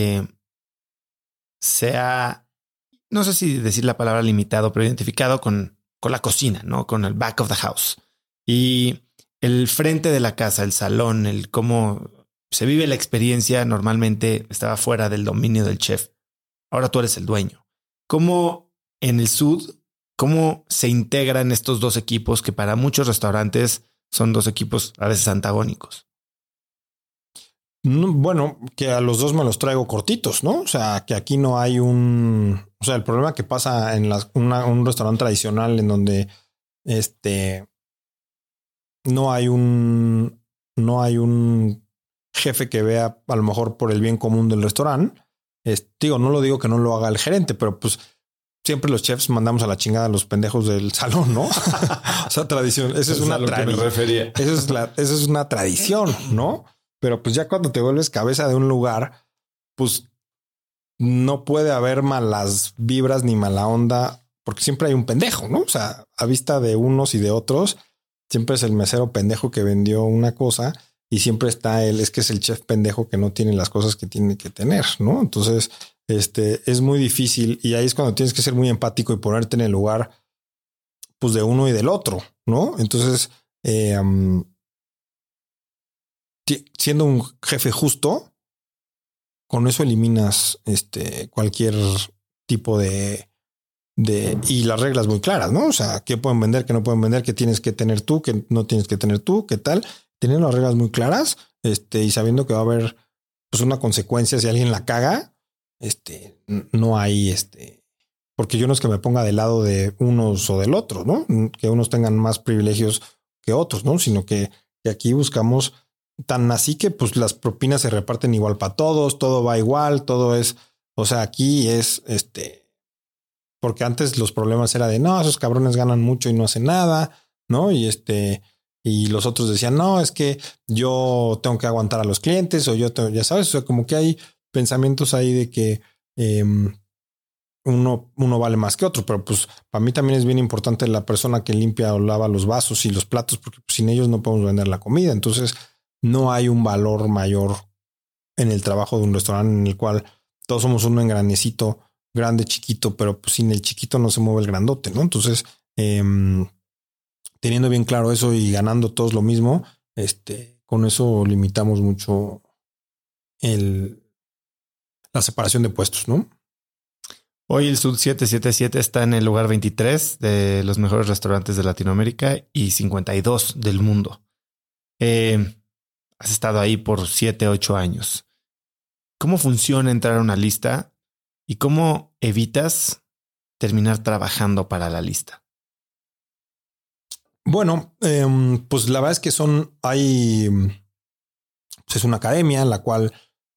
se ha, no sé si decir la palabra limitado, pero identificado con la cocina, ¿no? Con el back of the house y el frente de la casa, el salón, el cómo se vive la experiencia normalmente estaba fuera del dominio del chef. Ahora tú eres el dueño. ¿Cómo en el Sud, cómo se integran estos dos equipos que para muchos restaurantes son dos equipos a veces antagónicos? Bueno, que a los dos me los traigo cortitos, ¿no? O sea, que aquí no hay o sea, el problema que pasa en un restaurante tradicional en donde no hay un jefe que vea a lo mejor por el bien común del restaurante. No lo digo que no lo haga el gerente, pero pues siempre los chefs mandamos a la chingada a los pendejos del salón, ¿no? O sea, tradición. Esa es una tradición. Esa es una tradición, ¿no? Pero pues ya cuando te vuelves cabeza de un lugar, pues no puede haber malas vibras ni mala onda, porque siempre hay un pendejo, ¿no? O sea, a vista de unos y de otros, siempre es el mesero pendejo que vendió una cosa y siempre está es que es el chef pendejo que no tiene las cosas que tiene que tener, ¿no? Entonces, es muy difícil y ahí es cuando tienes que ser muy empático y ponerte en el lugar, pues de uno y del otro, ¿no? Entonces, siendo un jefe justo, con eso eliminas cualquier tipo y las reglas muy claras, ¿no? O sea, qué pueden vender, qué no pueden vender, qué tienes que tener tú, qué no tienes que tener tú, qué tal. Teniendo las reglas muy claras, y sabiendo que va a haber pues una consecuencia si alguien la caga, no hay porque yo no es que me ponga del lado de unos o del otro, ¿no? Que unos tengan más privilegios que otros, ¿no? Sino que aquí buscamos tan así que pues las propinas se reparten igual para todos, todo va igual, todo es, o sea, aquí es porque antes los problemas era de no, esos cabrones ganan mucho y no hacen nada, ¿no? Y los otros decían, no, es que yo tengo que aguantar a los clientes o yo tengo, ya sabes, o sea, como que hay pensamientos ahí de que uno vale más que otro, pero pues para mí también es bien importante la persona que limpia o lava los vasos y los platos, porque pues, sin ellos no podemos vender la comida. Entonces no hay un valor mayor en el trabajo de un restaurante en el cual todos somos uno engranecito, grande, chiquito, pero pues sin el chiquito no se mueve el grandote, ¿no? Entonces, teniendo bien claro eso y ganando todos lo mismo, con eso limitamos mucho la separación de puestos, ¿no? Hoy el Sud 777 está en el lugar 23 de los mejores restaurantes de Latinoamérica y 52 del mundo. Has estado ahí por 7, 8 años. ¿Cómo funciona entrar a una lista y cómo evitas terminar trabajando para la lista? Bueno, pues la verdad es que es una academia en la cual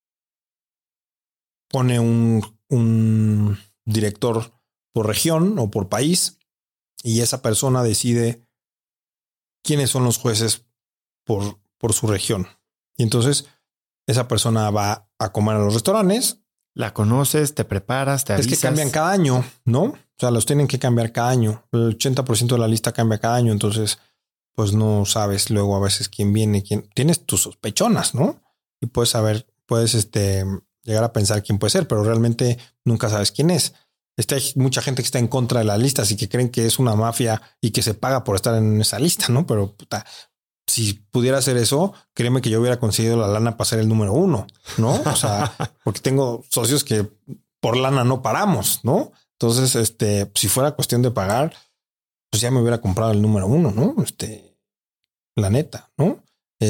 pone un director por región o por país y esa persona decide quiénes son los jueces por su región. Y entonces esa persona va a comer a los restaurantes. La conoces, te preparas, te avisas. Es que cambian cada año, ¿no? O sea, los tienen que cambiar cada año. El 80% de la lista cambia cada año. Entonces, pues no sabes luego a veces quién viene, quién. Tienes tus sospechonas, ¿no? Y puedes saber, llegar a pensar quién puede ser, pero realmente nunca sabes quién es. Hay mucha gente que está en contra de las listas y que creen que es una mafia y que se paga por estar en esa lista, ¿no? Pero puta, si pudiera hacer eso, créeme que yo hubiera conseguido la lana para ser el número 1, ¿no? O sea, porque tengo socios que por lana no paramos, ¿no? Entonces, si fuera cuestión de pagar, pues ya me hubiera comprado el número 1, ¿no? La neta, ¿no?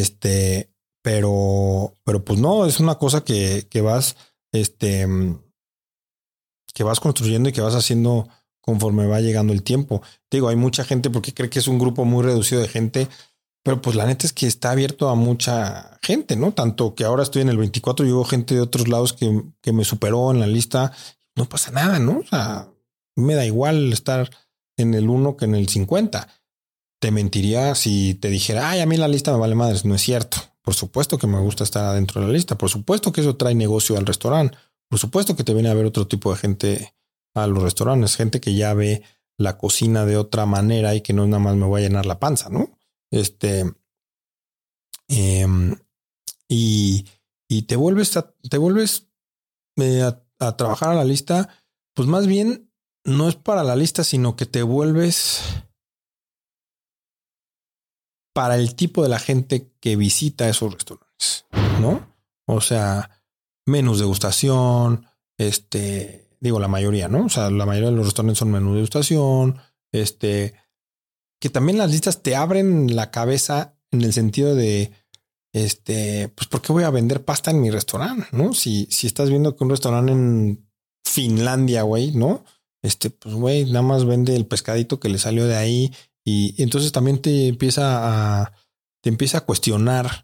Pero pues no, es una cosa que vas, que vas construyendo y que vas haciendo conforme va llegando el tiempo. Te digo, hay mucha gente porque cree que es un grupo muy reducido de gente, pero pues la neta es que está abierto a mucha gente, ¿no? Tanto que ahora estoy en el 24 y hubo gente de otros lados que me superó en la lista. No pasa nada, ¿no? O sea, me da igual estar en el 1 que en el 50. Te mentiría si te dijera, ay, a mí la lista me vale madres. No es cierto. Por supuesto que me gusta estar adentro de la lista. Por supuesto que eso trae negocio al restaurante. Por supuesto que te viene a ver otro tipo de gente a los restaurantes. Gente que ya ve la cocina de otra manera y que no nada más me voy a llenar la panza, ¿no? Y te vuelves a trabajar a la lista. Pues más bien no es para la lista, sino que te vuelves para el tipo de la gente que visita esos restaurantes, ¿no? O sea, menús degustación, digo la mayoría, ¿no? O sea, la mayoría de los restaurantes son menús degustación, que también las listas te abren la cabeza en el sentido de, pues, ¿por qué voy a vender pasta en mi restaurante? ¿No? Si estás viendo que un restaurante en Finlandia, güey, ¿no? Pues, güey, nada más vende el pescadito que le salió de ahí y entonces también te empieza a cuestionar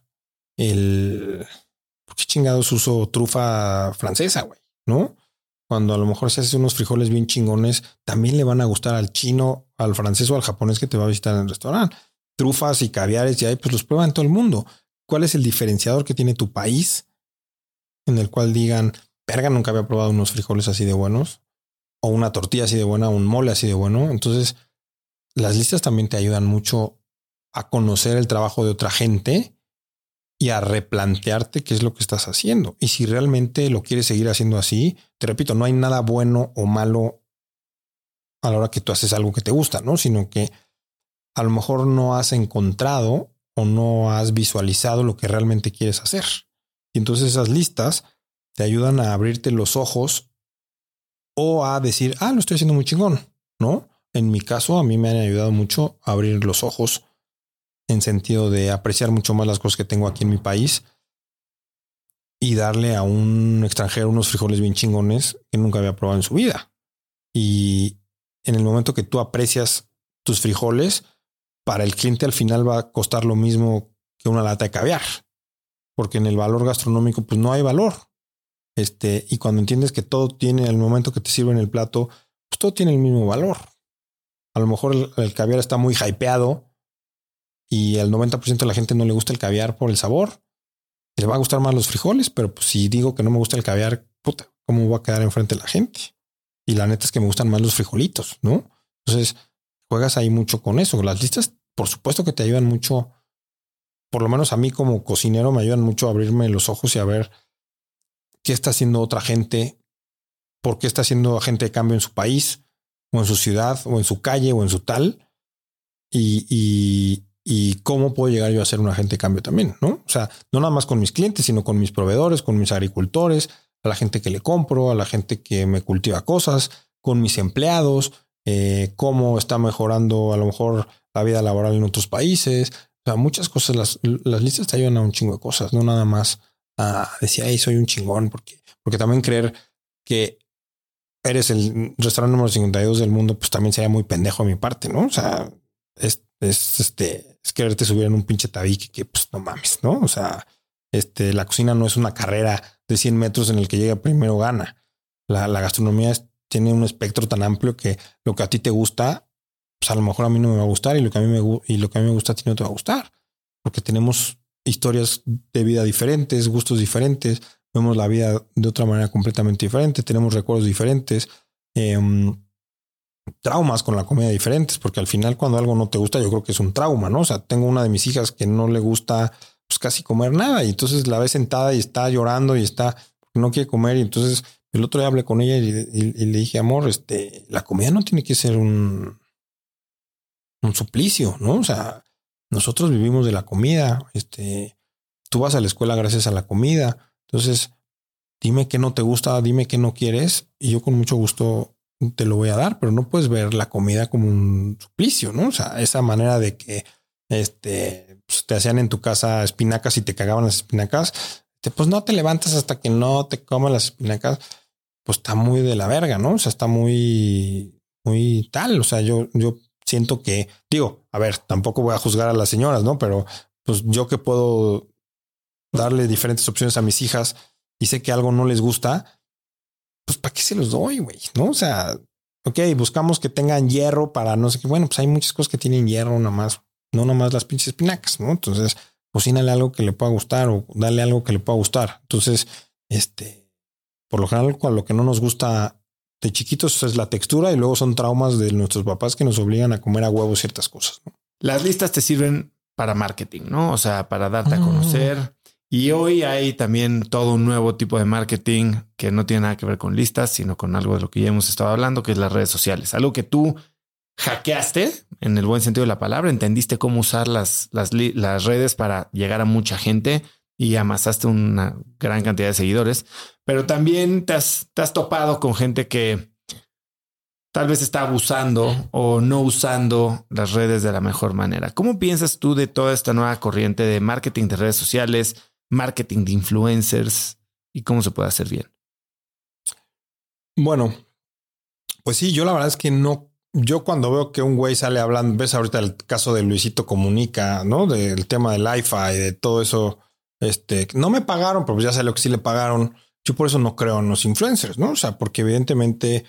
¿por qué chingados uso trufa francesa, güey? ¿No? Cuando a lo mejor si haces unos frijoles bien chingones, también le van a gustar al chino, al francés o al japonés que te va a visitar en el restaurante. Trufas y caviares y ahí pues los prueban todo el mundo. ¿Cuál es el diferenciador que tiene tu país en el cual digan, verga, nunca había probado unos frijoles así de buenos o una tortilla así de buena, un mole así de bueno? Entonces, las listas también te ayudan mucho a conocer el trabajo de otra gente y a replantearte qué es lo que estás haciendo. Y si realmente lo quieres seguir haciendo así, te repito, no hay nada bueno o malo a la hora que tú haces algo que te gusta, ¿no? Sino que a lo mejor no has encontrado o no has visualizado lo que realmente quieres hacer. Y entonces esas listas te ayudan a abrirte los ojos o a decir, lo estoy haciendo muy chingón, ¿no? En mi caso, a mí me han ayudado mucho a abrir los ojos en sentido de apreciar mucho más las cosas que tengo aquí en mi país y darle a un extranjero unos frijoles bien chingones que nunca había probado en su vida. Y en el momento que tú aprecias tus frijoles, para el cliente al final va a costar lo mismo que una lata de caviar, porque en el valor gastronómico pues no hay valor. Y cuando entiendes que todo tiene, al momento que te sirven el plato, pues todo tiene el mismo valor. A lo mejor el caviar está muy hypeado y al 90% de la gente no le gusta el caviar por el sabor. Le va a gustar más los frijoles, pero pues si digo que no me gusta el caviar, puta, ¿cómo voy a quedar enfrente de la gente? Y la neta es que me gustan más los frijolitos, ¿no? Entonces juegas ahí mucho con eso. Las listas, por supuesto que te ayudan mucho. Por lo menos a mí como cocinero me ayudan mucho a abrirme los ojos y a ver qué está haciendo otra gente, por qué está haciendo gente de cambio en su país o en su ciudad o en su calle o en su tal y cómo puedo llegar yo a ser un agente de cambio también, ¿no? O sea, no nada más con mis clientes, sino con mis proveedores, con mis agricultores, a la gente que le compro, a la gente que me cultiva cosas, con mis empleados, cómo está mejorando a lo mejor la vida laboral en otros países. O sea, muchas cosas, las listas te ayudan a un chingo de cosas, no nada más a decir, hey, soy un chingón, porque también creer que eres el restaurante número 52 del mundo, pues también sería muy pendejo a mi parte, ¿no? O sea, es quererte subir en un pinche tabique que pues no mames, ¿no? O sea, la cocina no es una carrera de 100 metros en el que llega primero gana. La gastronomía tiene un espectro tan amplio que lo que a ti te gusta, pues a lo mejor a mí no me va a gustar y lo que a mí me gusta a ti no te va a gustar, porque tenemos historias de vida diferentes, gustos diferentes, vemos la vida de otra manera completamente diferente, tenemos recuerdos diferentes, traumas con la comida diferentes, porque al final cuando algo no te gusta yo creo que es un trauma, ¿no? O sea, tengo una de mis hijas que no le gusta pues casi comer nada y entonces la ves sentada y está llorando y no quiere comer y entonces el otro día hablé con ella y le dije, amor, la comida no tiene que ser un suplicio, ¿no? O sea, nosotros vivimos de la comida, tú vas a la escuela gracias a la comida, entonces dime qué no te gusta, dime qué no quieres y yo con mucho gusto te lo voy a dar, pero no puedes ver la comida como un suplicio, ¿no? O sea, esa manera de que pues te hacían en tu casa espinacas y te cagaban las espinacas, pues no te levantas hasta que no te coman las espinacas, pues está muy de la verga, ¿no? O sea, está muy, muy tal. O sea, yo siento que, digo, a ver, tampoco voy a juzgar a las señoras, ¿no? Pero pues yo que puedo darle diferentes opciones a mis hijas y sé que algo no les gusta, pues ¿para qué se los doy, güey? ¿No? O sea, ok, buscamos que tengan hierro para no sé qué. Bueno, pues hay muchas cosas que tienen hierro nada más, no nada más las pinches espinacas, ¿no? Entonces, cocínale algo que le pueda gustar o dale algo que le pueda gustar. Entonces, por lo general, con lo que no nos gusta de chiquitos es la textura y luego son traumas de nuestros papás que nos obligan a comer a huevo ciertas cosas, ¿no? Las listas te sirven para marketing, ¿no? O sea, para darte a conocer. Y hoy hay también todo un nuevo tipo de marketing que no tiene nada que ver con listas, sino con algo de lo que ya hemos estado hablando, que es las redes sociales. Algo que tú hackeaste en el buen sentido de la palabra, entendiste cómo usar las redes para llegar a mucha gente y amasaste una gran cantidad de seguidores, pero también te has topado con gente que tal vez está abusando o no usando las redes de la mejor manera. ¿Cómo piensas tú de toda esta nueva corriente de marketing de redes sociales, marketing de influencers y cómo se puede hacer bien? Bueno, pues sí, yo la verdad es que no. Yo cuando veo que un güey sale hablando, ves ahorita el caso de Luisito Comunica, ¿no? Del tema del IFA y de todo eso. No me pagaron, pero ya sé lo que sí le pagaron. Yo por eso no creo en los influencers, ¿no? O sea, porque evidentemente,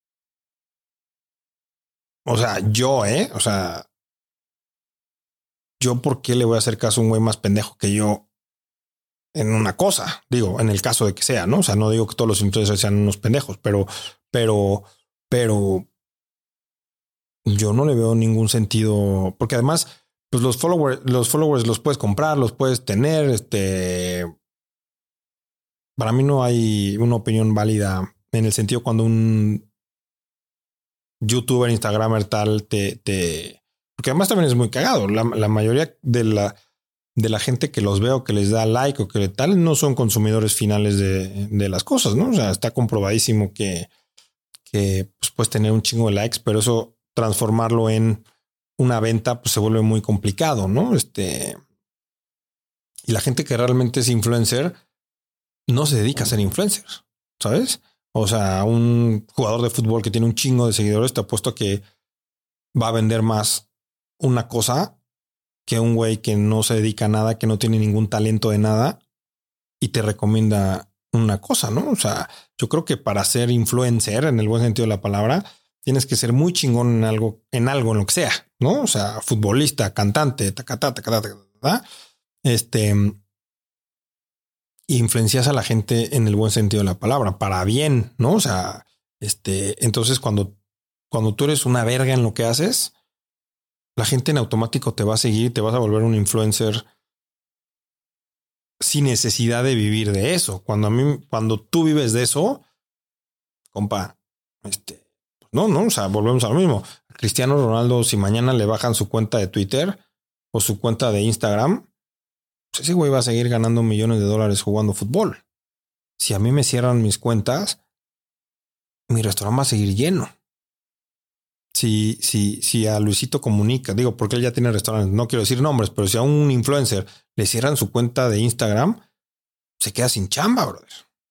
o sea, yo por qué le voy a hacer caso a un güey más pendejo que yo en una cosa, digo, en el caso de que sea, ¿no? O sea, no digo que todos los influencers sean unos pendejos, pero yo no le veo ningún sentido, porque además, pues los followers los puedes comprar, los puedes tener, para mí no hay una opinión válida en el sentido cuando un youtuber, instagramer tal porque además también es muy cagado. La mayoría de la gente que los veo, que les da like o que tal, no son consumidores finales de las cosas, ¿no? O sea, está comprobadísimo que pues puedes tener un chingo de likes, pero eso transformarlo en una venta pues se vuelve muy complicado, ¿no? Y la gente que realmente es influencer no se dedica a ser influencer, ¿sabes? O sea, un jugador de fútbol que tiene un chingo de seguidores, te apuesto a que va a vender más una cosa que un güey que no se dedica a nada, que no tiene ningún talento de nada y te recomienda una cosa, ¿no? O sea, yo creo que para ser influencer, en el buen sentido de la palabra, tienes que ser muy chingón en algo, en lo que sea, ¿no? O sea, futbolista, cantante, influencias a la gente en el buen sentido de la palabra, para bien, ¿no? O sea, entonces cuando tú eres una verga en lo que haces, la gente en automático te va a seguir, te vas a volver un influencer sin necesidad de vivir de eso. Cuando tú vives de eso, compa, no, o sea, volvemos a lo mismo. Cristiano Ronaldo, si mañana le bajan su cuenta de Twitter o su cuenta de Instagram, pues ese güey va a seguir ganando millones de dólares jugando fútbol. Si a mí me cierran mis cuentas, mi restaurante va a seguir lleno. Si a Luisito Comunica, digo, porque él ya tiene restaurantes, no quiero decir nombres, pero si a un influencer le cierran su cuenta de Instagram, se queda sin chamba, brother.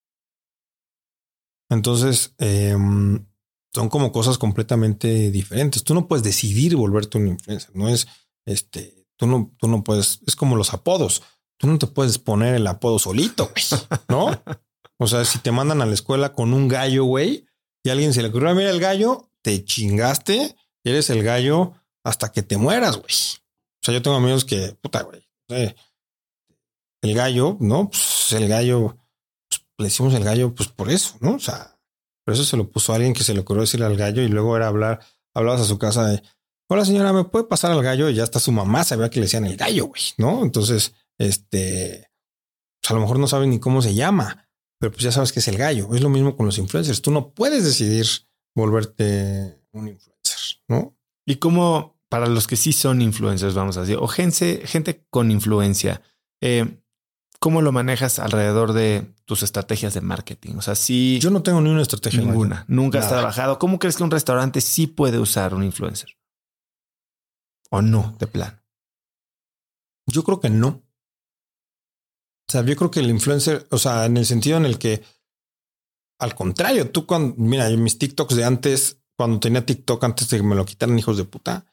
Entonces, son como cosas completamente diferentes. Tú no puedes decidir volverte un influencer. No es tú no puedes, es como los apodos. Tú no te puedes poner el apodo solito, güey, ¿no? O sea, si te mandan a la escuela con un gallo, güey, y a alguien se le ocurrió, mira el gallo, te chingaste, eres el gallo hasta que te mueras, güey. O sea, yo tengo amigos que, puta, güey, el gallo, ¿no? Pues el gallo, pues, le decimos el gallo, pues por eso, ¿no? O sea, por eso se lo puso a alguien que se le ocurrió decirle al gallo y luego era hablabas a su casa de, hola señora, ¿me puede pasar al gallo? Y ya hasta su mamá sabía que le decían el gallo, güey, ¿no? Entonces, pues a lo mejor no saben ni cómo se llama, pero pues ya sabes que es el gallo. Es lo mismo con los influencers. Tú no puedes decidir volverte un influencer, ¿no? Y como para los que sí son influencers, vamos a decir, o gente con influencia, ¿cómo lo manejas alrededor de tus estrategias de marketing? O sea, sí. Yo no tengo ni una estrategia. Ninguna. Nunca has trabajado. ¿Cómo crees que un restaurante sí puede usar un influencer? ¿O no, de plan? Yo creo que no. O sea, yo creo que el influencer, o sea, en el sentido en el que, al contrario, mira, mis TikToks de antes, cuando tenía TikTok, antes de que me lo quitaran, hijos de puta,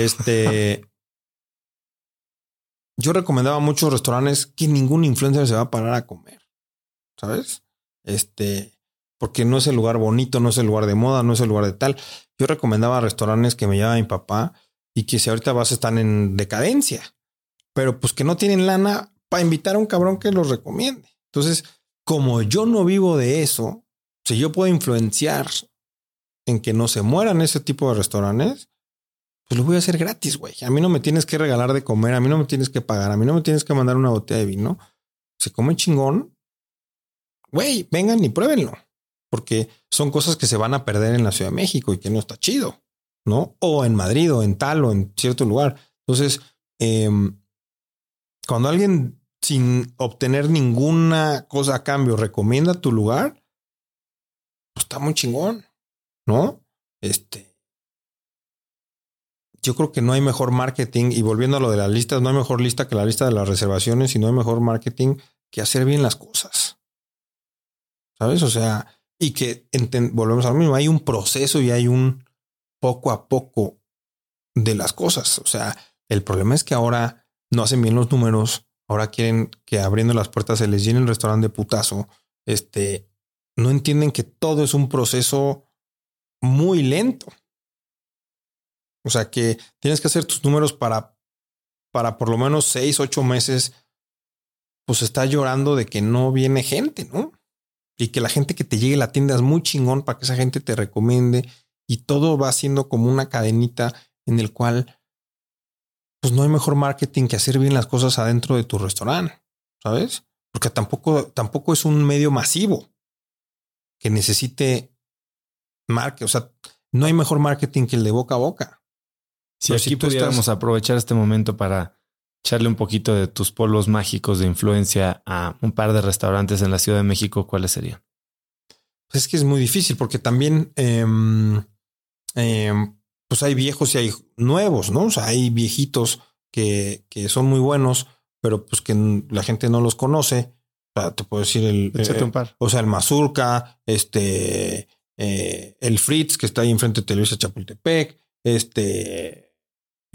yo recomendaba muchos restaurantes que ningún influencer se va a parar a comer, ¿sabes? Porque no es el lugar bonito, no es el lugar de moda, no es el lugar de tal. Yo recomendaba restaurantes que me llevaba mi papá y que si ahorita están en decadencia, pero pues que no tienen lana para invitar a un cabrón que los recomiende. Entonces, como yo no vivo de eso, si yo puedo influenciar en que no se mueran ese tipo de restaurantes, pues lo voy a hacer gratis, güey. A mí no me tienes que regalar de comer, a mí no me tienes que pagar, a mí no me tienes que mandar una botella de vino. Se come chingón. Güey, vengan y pruébenlo. Porque son cosas que se van a perder en la Ciudad de México y que no está chido, ¿no? O en Madrid o en tal o en cierto lugar. Entonces, cuando alguien sin obtener ninguna cosa a cambio recomienda tu lugar, pues está muy chingón, ¿no? Yo creo que no hay mejor marketing, y volviendo a lo de las listas, no hay mejor lista que la lista de las reservaciones y no hay mejor marketing que hacer bien las cosas. ¿Sabes? O sea, y que volvemos a lo mismo, hay un proceso y hay un poco a poco de las cosas. O sea, el problema es que ahora no hacen bien los números, ahora quieren que abriendo las puertas se les llene el restaurante de putazo. No entienden que todo es un proceso muy lento. O sea, que tienes que hacer tus números para por lo menos 6, 8 meses, pues está llorando de que no viene gente, ¿no? Y que la gente que te llegue a la tienda es muy chingón para que esa gente te recomiende, y todo va siendo como una cadenita en el cual pues no hay mejor marketing que hacer bien las cosas adentro de tu restaurante, ¿sabes? Porque tampoco es un medio masivo que necesite marketing. O sea, no hay mejor marketing que el de boca a boca. Si aquí pudiéramos aprovechar este momento para echarle un poquito de tus polvos mágicos de influencia a un par de restaurantes en la Ciudad de México, ¿cuáles serían? Pues es que es muy difícil porque también pues hay viejos y hay nuevos, ¿no? O sea, hay viejitos que son muy buenos, pero pues que la gente no los conoce. O sea, te puedo decir un par. O sea, el Mazurca, el Fritz, que está ahí enfrente de Televisa Chapultepec,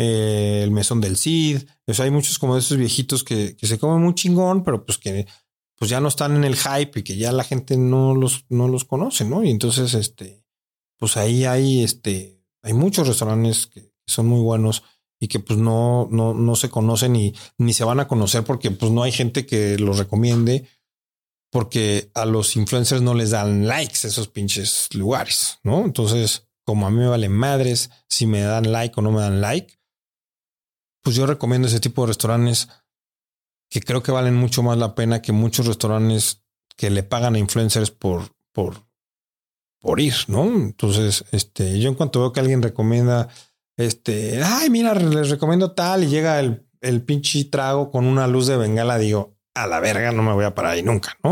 el Mesón del Cid. O sea, hay muchos como de esos viejitos que se comen muy chingón, pero pues que pues ya no están en el hype y que ya la gente no los conoce, ¿no? Y entonces, pues ahí hay muchos restaurantes que son muy buenos y que pues no se conocen ni se van a conocer porque pues no hay gente que los recomiende, porque a los influencers no les dan likes esos pinches lugares, ¿no? Entonces, como a mí me valen madres si me dan like o no me dan like, pues yo recomiendo ese tipo de restaurantes que creo que valen mucho más la pena que muchos restaurantes que le pagan a influencers por ir, ¿no? Entonces, yo en cuanto veo que alguien recomienda, ay, mira, les recomiendo tal y llega el pinche trago con una luz de bengala, digo, a la verga, no me voy a parar ahí nunca, ¿no?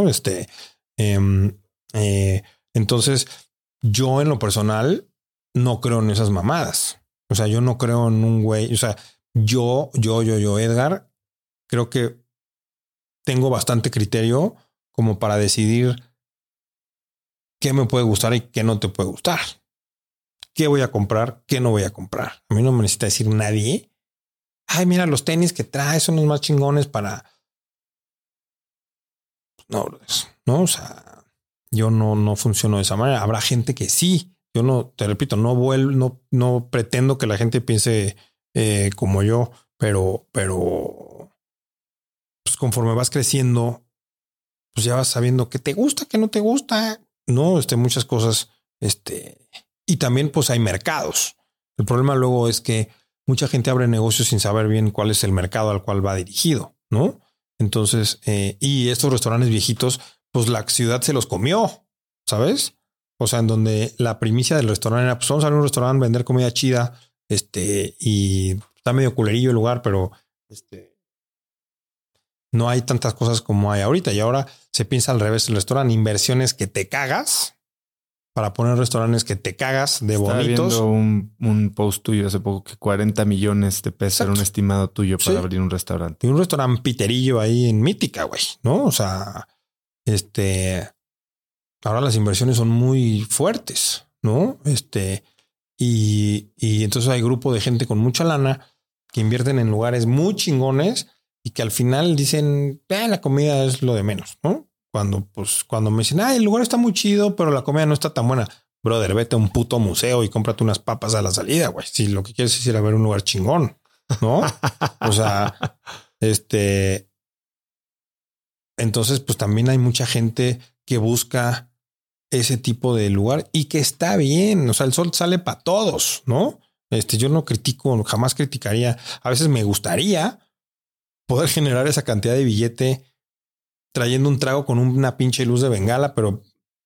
Entonces, yo en lo personal no creo en esas mamadas. O sea, yo no creo en un güey. O sea, yo, Edgar, creo que tengo bastante criterio como para decidir qué me puede gustar y qué no te puede gustar. ¿Qué voy a comprar? ¿Qué no voy a comprar? A mí no me necesita decir nadie. Ay, mira, los tenis que traes son los más chingones para... No, no, o sea, yo no funciono de esa manera. Habrá gente que sí. Yo no, te repito, no pretendo que la gente piense como yo, pero pues conforme vas creciendo, pues ya vas sabiendo qué te gusta, qué no te gusta. No, muchas cosas, y también pues hay mercados. El problema luego es que mucha gente abre negocios sin saber bien cuál es el mercado al cual va dirigido, ¿no? Entonces, y estos restaurantes viejitos, pues la ciudad se los comió, ¿sabes? O sea, en donde la primicia del restaurante era, pues vamos a ir a un restaurante, vender comida chida, y está medio culerillo el lugar, pero no hay tantas cosas como hay ahorita. Y ahora se piensa al revés el restaurante, inversiones que te cagas para poner restaurantes que te cagas de Estaba bonitos. viendo un post tuyo hace poco que 40 millones de pesos era un estimado tuyo para abrir un restaurante. Y un restaurante piterillo ahí en Mítica, güey, ¿no? O sea, ahora las inversiones son muy fuertes, ¿no? Y entonces hay grupo de gente con mucha lana que invierten en lugares muy chingones y que al final dicen, la comida es lo de menos, ¿no? Cuando me dicen, el lugar está muy chido, pero la comida no está tan buena. Brother, vete a un puto museo y cómprate unas papas a la salida, güey. Si lo que quieres es ir a ver un lugar chingón, ¿no? O sea, entonces, pues también hay mucha gente que busca ese tipo de lugar y que está bien. O sea, el sol sale para todos, ¿no? Yo no critico, jamás criticaría. A veces me gustaría poder generar esa cantidad de billete trayendo un trago con una pinche luz de bengala, pero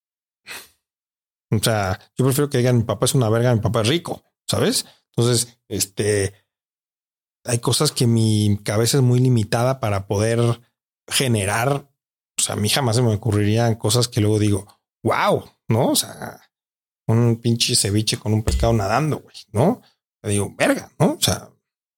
o sea, yo prefiero que digan mi papá es una verga, mi papá es rico, ¿sabes? Entonces, hay cosas que mi cabeza es muy limitada para poder generar. O sea, a mí jamás se me ocurrirían cosas que luego digo, wow, ¿no? O sea, un pinche ceviche con un pescado nadando, güey, ¿no? Te digo, verga, ¿no? O sea,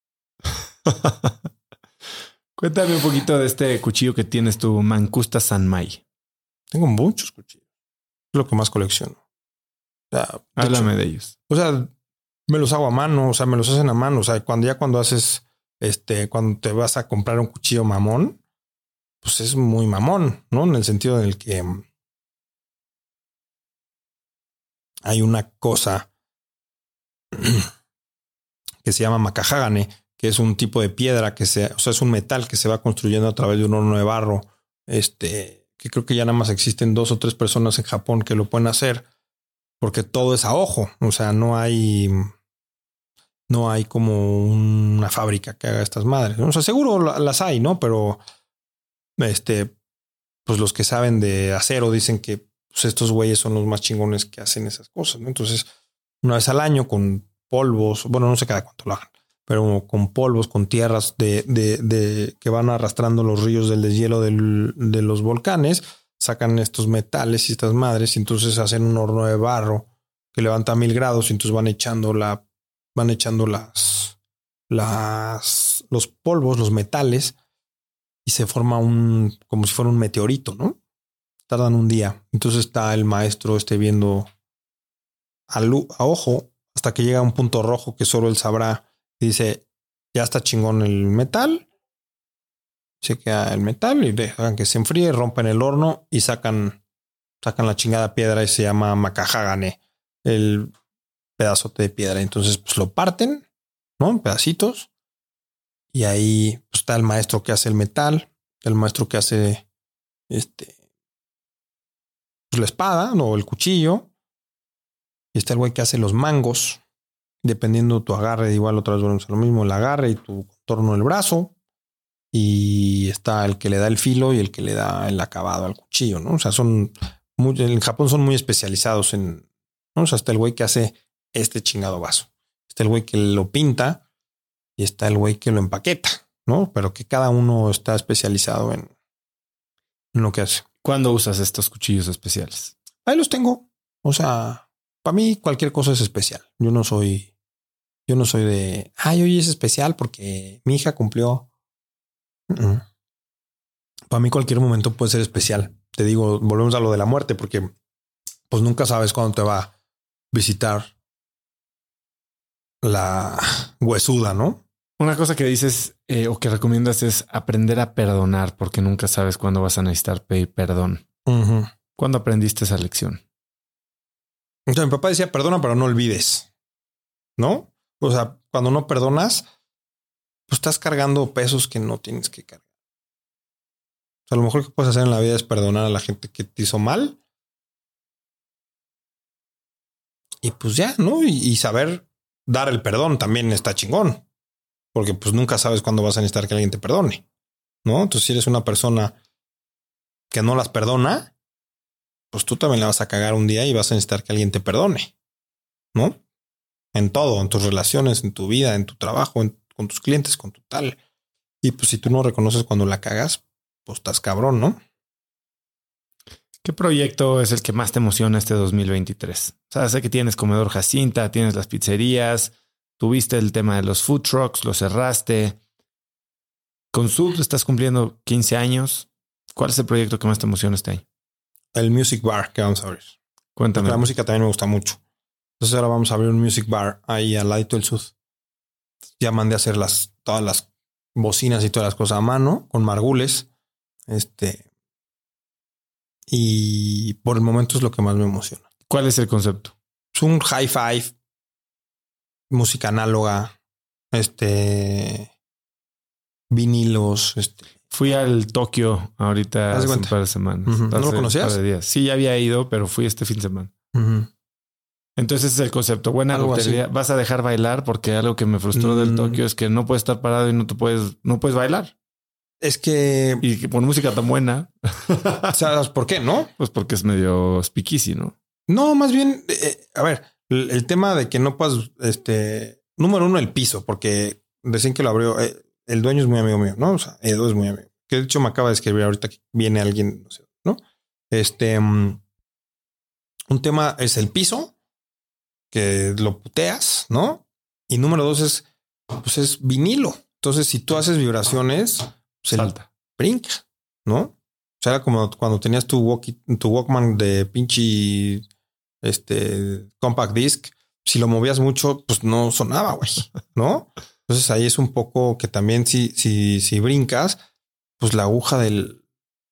Cuéntame un poquito de este cuchillo que tienes, tu Mancusta Sanmai. tengo muchos cuchillos. Es lo que más colecciono. O sea, háblame de ellos. O sea, me los hago a mano, o sea, me los hacen a mano. O sea, cuando haces, cuando te vas a comprar un cuchillo mamón, pues es muy mamón, ¿no? En el sentido en el que hay una cosa que se llama macahagane, que es un tipo de piedra o sea, es un metal que se va construyendo a través de un horno de barro, que creo que ya nada más existen 2 o 3 personas en Japón que lo pueden hacer, porque todo es a ojo. O sea, no hay como una fábrica que haga estas madres, ¿no? O sea, seguro las hay, ¿no? Pero pues los que saben de acero dicen que pues, estos güeyes son los más chingones que hacen esas cosas, ¿no? Entonces, una vez al año con polvos, bueno, no sé cada cuánto lo hagan, pero con polvos, con tierras de que van arrastrando los ríos del deshielo de los volcanes, sacan estos metales y estas madres y entonces hacen un horno de barro que levanta 1000 grados y entonces van echando los polvos, los metales y se forma como si fuera un meteorito, ¿no? Tardan un día. Entonces está el maestro viendo a ojo hasta que llega a un punto rojo que solo él sabrá y dice, ya está chingón el metal, Se queda el metal y dejan que se enfríe, rompen el horno y sacan la chingada piedra y se llama Makahagane, el pedazote de piedra. Entonces, pues lo parten, ¿no? En pedacitos. Y ahí pues, está el maestro que hace el metal, el maestro que hace pues, la espada, ¿no? O el cuchillo. Y está el güey que hace los mangos, dependiendo de tu agarre. Igual otra vez volvemos a lo mismo, el agarre y tu contorno del brazo. Y está el que le da el filo y el que le da el acabado al cuchillo, ¿no? O sea, en Japón son muy especializados en, ¿no? O sea, está el güey que hace este chingado vaso. Está el güey que lo pinta y está el güey que lo empaqueta, ¿no? Pero que cada uno está especializado en lo que hace. ¿Cuándo usas estos cuchillos especiales? Ahí los tengo. O sea, para mí cualquier cosa es especial. Yo no soy de, hoy es especial porque mi hija cumplió. Para mí cualquier momento puede ser especial. Te digo, volvemos a lo de la muerte porque pues nunca sabes cuándo te va a visitar la huesuda, ¿no? Una cosa que dices o que recomiendas es aprender a perdonar porque nunca sabes cuándo vas a necesitar pedir perdón. Uh-huh. ¿Cuándo aprendiste esa lección? Entonces, mi papá decía, perdona, pero no olvides, ¿no? O sea, cuando no perdonas, pues estás cargando pesos que no tienes que cargar. O sea, lo mejor que puedes hacer en la vida es perdonar a la gente que te hizo mal. Y pues ya, ¿no? Y saber dar el perdón también está chingón. Porque pues nunca sabes cuándo vas a necesitar que alguien te perdone, ¿no? Entonces, si eres una persona que no las perdona, pues tú también la vas a cagar un día y vas a necesitar que alguien te perdone, ¿no? En todo, en tus relaciones, en tu vida, en tu trabajo, con tus clientes, con tu tal. Y pues si tú no reconoces cuando la cagas, pues estás cabrón, ¿no? ¿Qué proyecto es el que más te emociona este 2023? O sea, sé que tienes Comedor Jacinta, tienes las pizzerías, tuviste el tema de los food trucks, lo cerraste. Con Sud estás cumpliendo 15 años. ¿Cuál es el proyecto que más te emociona este año? El Music Bar que vamos a abrir. Cuéntame. Porque la música también me gusta mucho. Entonces ahora vamos a abrir un Music Bar ahí al ladito del Sud. Ya mandé a hacer todas las bocinas y todas las cosas a mano con margules. Y por el momento es lo que más me emociona. ¿Cuál es el concepto? Es un hi-fi, música análoga, vinilos. Fui al Tokio ahorita hace un par de semanas. Uh-huh. ¿No lo conocías? Un par de días. Sí, ya había ido, pero fui este fin de semana. Uh-huh. Entonces ese es el concepto. Buena coctelería. ¿Vas a dejar bailar? Porque algo que me frustró del Tokio es que no puedes estar parado y no puedes bailar. Es que... Y que por música tan buena. ¿Sabes por qué, no? Pues porque es medio speakeasy, ¿no? No, más bien, a ver, el tema de que no puedas, número uno, el piso, porque recién que lo abrió, el dueño es muy amigo mío, ¿no? O sea, Edo es muy amigo. Que de hecho me acaba de escribir ahorita que viene alguien, no sé, ¿no? Un tema es el piso, que lo puteas, ¿no? Y número dos es vinilo. Entonces, si tú haces vibraciones, pues salta, brinca, ¿no? O sea, era como cuando tenías tu Walkman de pinche compact disc. Si lo movías mucho, pues no sonaba, güey, ¿no? Entonces ahí es un poco que también si brincas, pues la aguja del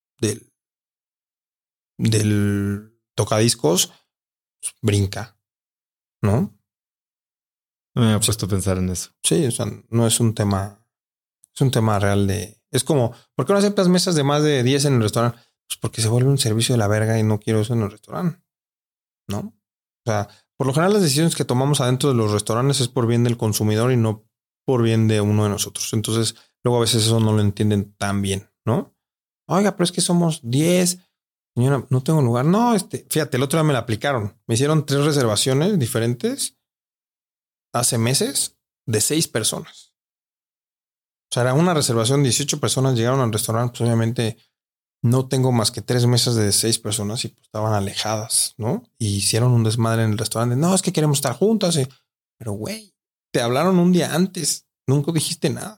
tocadiscos pues, brinca, ¿no? Me había puesto a pensar en eso. Sí, o sea, no es un tema, es un tema real es como, ¿por qué no aceptas mesas de más de 10 en el restaurante? Pues porque se vuelve un servicio de la verga y no quiero eso en el restaurante, ¿no? O sea, por lo general las decisiones que tomamos adentro de los restaurantes es por bien del consumidor y no por bien de uno de nosotros. Entonces, luego a veces eso no lo entienden tan bien, ¿no? Oiga, pero es que somos 10. Señora, no tengo lugar. No, fíjate, el otro día me la aplicaron. Me hicieron 3 reservaciones diferentes hace meses de 6 personas. O sea, era una reservación, 18 personas llegaron al restaurante. Pues obviamente no tengo más que 3 mesas de 6 personas y pues estaban alejadas, ¿no? Y hicieron un desmadre en el restaurante. No, es que queremos estar juntas. Pero güey, te hablaron un día antes. Nunca dijiste nada.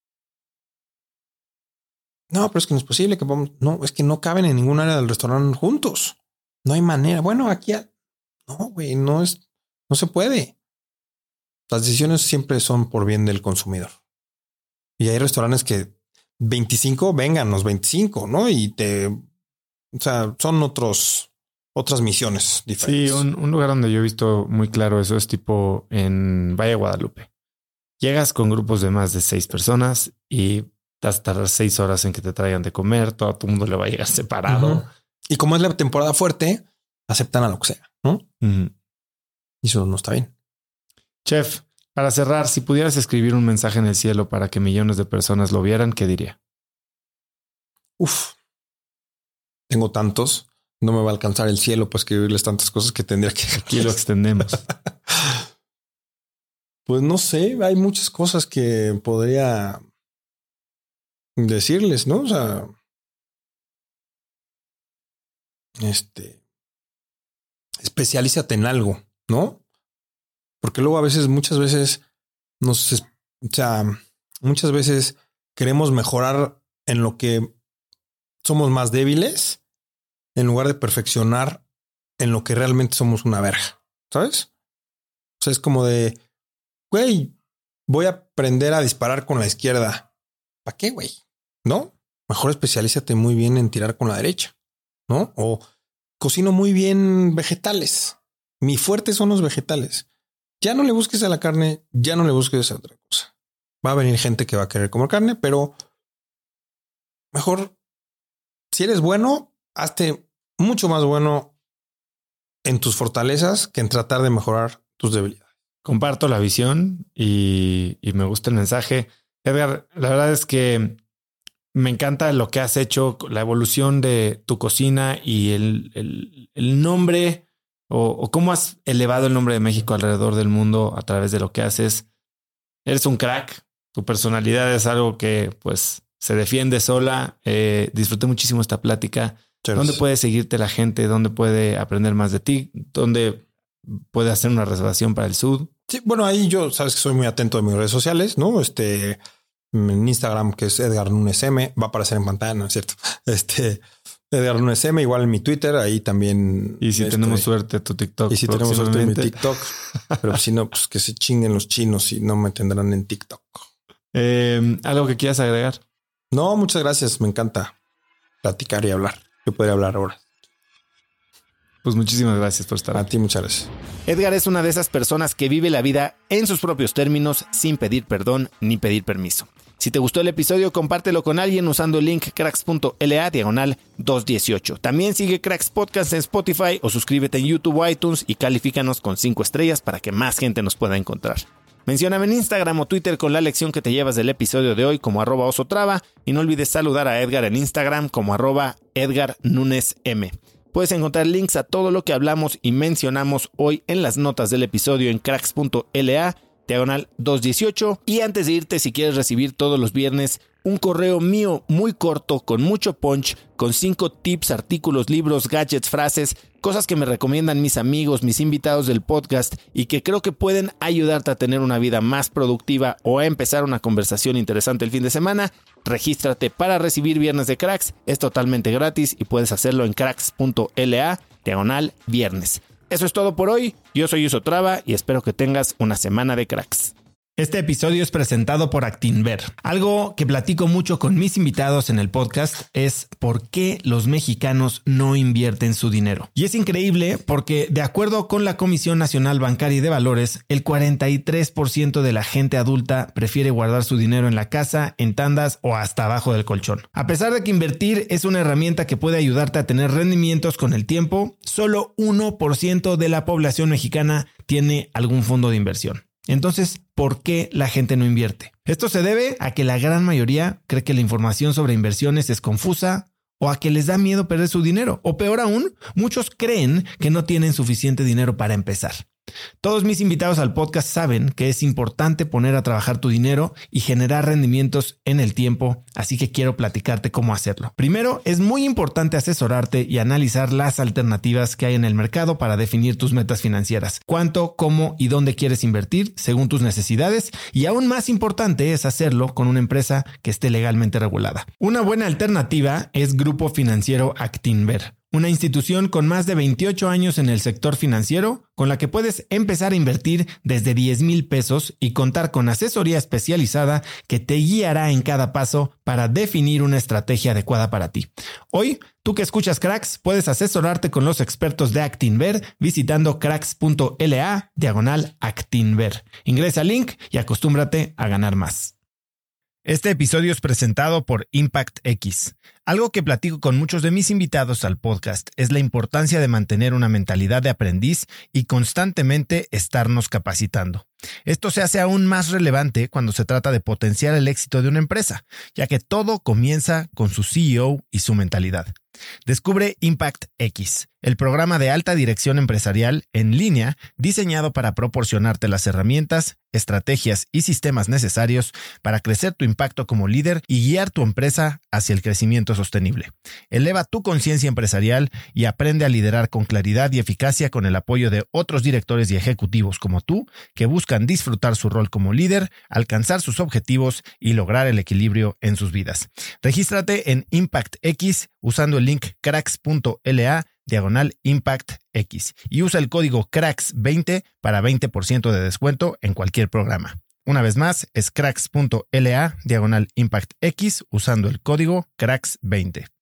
No, pero es que no es posible que vamos. No, es que no caben en ningún área del restaurante juntos. No hay manera. Bueno, aquí no, güey, no se puede. Las decisiones siempre son por bien del consumidor. Y hay restaurantes que 25, vengan los 25, ¿no? O sea, son otras misiones diferentes. Sí, un lugar donde yo he visto muy claro eso es tipo en Valle de Guadalupe. Llegas con grupos de más de 6 personas y vas a tardar 6 horas en que te traigan de comer. Todo tu mundo le va a llegar separado. Y como es la temporada fuerte, aceptan a lo que sea, ¿no? Y eso no está bien. Chef, para cerrar, si pudieras escribir un mensaje en el cielo para que millones de personas lo vieran, ¿qué diría? Tengo tantos. No me va a alcanzar el cielo para escribirles tantas cosas que tendría que... Aquí lo extendemos. Pues no sé, hay muchas cosas que podría decirles, ¿no? O sea, especialízate en algo, ¿no? Porque luego muchas veces muchas veces queremos mejorar en lo que somos más débiles en lugar de perfeccionar en lo que realmente somos una verga, ¿sabes? O sea, es como de, güey, voy a aprender a disparar con la izquierda. ¿Para qué, güey? ¿No? Mejor especialízate muy bien en tirar con la derecha, ¿no? O cocino muy bien vegetales. Mi fuerte son los vegetales. Ya no le busques a la carne, ya no le busques a otra cosa. Va a venir gente que va a querer comer carne, pero mejor, si eres bueno, hazte mucho más bueno en tus fortalezas que en tratar de mejorar tus debilidades. Comparto la visión y me gusta el mensaje. Edgar, la verdad es que me encanta lo que has hecho, la evolución de tu cocina y el nombre o cómo has elevado el nombre de México alrededor del mundo a través de lo que haces. Eres un crack. Tu personalidad es algo que pues se defiende sola. Disfruté muchísimo esta plática. Cheers. ¿Dónde puede seguirte la gente? ¿Dónde puede aprender más de ti? ¿Dónde puede hacer una reservación para el Sud? Sí, bueno, ahí yo sabes que soy muy atento de mis redes sociales, ¿no? En Instagram, que es Edgar Nunes M, va a aparecer en pantalla, ¿no es cierto? Edgar Nunes M, igual en mi Twitter, ahí también. Y si tenemos suerte, tu TikTok. Y si tenemos suerte en mi TikTok, pero si no, pues que se chinguen los chinos y no me tendrán en TikTok. ¿Algo que quieras agregar? No, muchas gracias. Me encanta platicar y hablar. Yo podría hablar ahora. Pues muchísimas gracias por estar aquí. A ti, muchas gracias. Edgar es una de esas personas que vive la vida en sus propios términos, sin pedir perdón ni pedir permiso. Si te gustó el episodio, compártelo con alguien usando el link cracks.la/218. También sigue Cracks Podcast en Spotify o suscríbete en YouTube o iTunes y califícanos con 5 estrellas para que más gente nos pueda encontrar. Mencióname en Instagram o Twitter con la lección que te llevas del episodio de hoy como @osotrava y no olvides saludar a Edgar en Instagram como @EdgarNunesM. Puedes encontrar links a todo lo que hablamos y mencionamos hoy en las notas del episodio en cracks.la/218. Y antes de irte, si quieres recibir todos los viernes un correo mío muy corto, con mucho punch, con 5 tips, artículos, libros, gadgets, frases, cosas que me recomiendan mis amigos, mis invitados del podcast y que creo que pueden ayudarte a tener una vida más productiva o a empezar una conversación interesante el fin de semana, regístrate para recibir Viernes de Cracks. Es totalmente gratis y puedes hacerlo en cracks.la/viernes. Eso es todo por hoy. Yo soy Osotrava y espero que tengas una semana de cracks. Este episodio es presentado por Actinver. Algo que platico mucho con mis invitados en el podcast es por qué los mexicanos no invierten su dinero. Y es increíble porque, de acuerdo con la Comisión Nacional Bancaria y de Valores, el 43% de la gente adulta prefiere guardar su dinero en la casa, en tandas o hasta abajo del colchón. A pesar de que invertir es una herramienta que puede ayudarte a tener rendimientos con el tiempo, solo 1% de la población mexicana tiene algún fondo de inversión. Entonces, ¿por qué la gente no invierte? Esto se debe a que la gran mayoría cree que la información sobre inversiones es confusa o a que les da miedo perder su dinero. O peor aún, muchos creen que no tienen suficiente dinero para empezar. Todos mis invitados al podcast saben que es importante poner a trabajar tu dinero y generar rendimientos en el tiempo, así que quiero platicarte cómo hacerlo. Primero, es muy importante asesorarte y analizar las alternativas que hay en el mercado para definir tus metas financieras, cuánto, cómo y dónde quieres invertir según tus necesidades, y aún más importante es hacerlo con una empresa que esté legalmente regulada. Una buena alternativa es Grupo Financiero Actinver, una institución con más de 28 años en el sector financiero, con la que puedes empezar a invertir desde 10,000 pesos y contar con asesoría especializada que te guiará en cada paso para definir una estrategia adecuada para ti. Hoy, tú que escuchas Cracks, puedes asesorarte con los expertos de Actinver visitando cracks.la/Actinver. Ingresa al link y acostúmbrate a ganar más. Este episodio es presentado por Impact X. Algo que platico con muchos de mis invitados al podcast es la importancia de mantener una mentalidad de aprendiz y constantemente estarnos capacitando. Esto se hace aún más relevante cuando se trata de potenciar el éxito de una empresa, ya que todo comienza con su CEO y su mentalidad. Descubre Impact X, el programa de alta dirección empresarial en línea diseñado para proporcionarte las herramientas, estrategias y sistemas necesarios para crecer tu impacto como líder y guiar tu empresa hacia el crecimiento sostenible. Eleva tu conciencia empresarial y aprende a liderar con claridad y eficacia con el apoyo de otros directores y ejecutivos como tú que buscan disfrutar su rol como líder, alcanzar sus objetivos y lograr el equilibrio en sus vidas. Regístrate en Impact X usando el link cracks.la/ImpactX y usa el código CRACKS20 para 20% de descuento en cualquier programa. Una vez más, es cracks.la/ImpactX usando el código CRACKS20.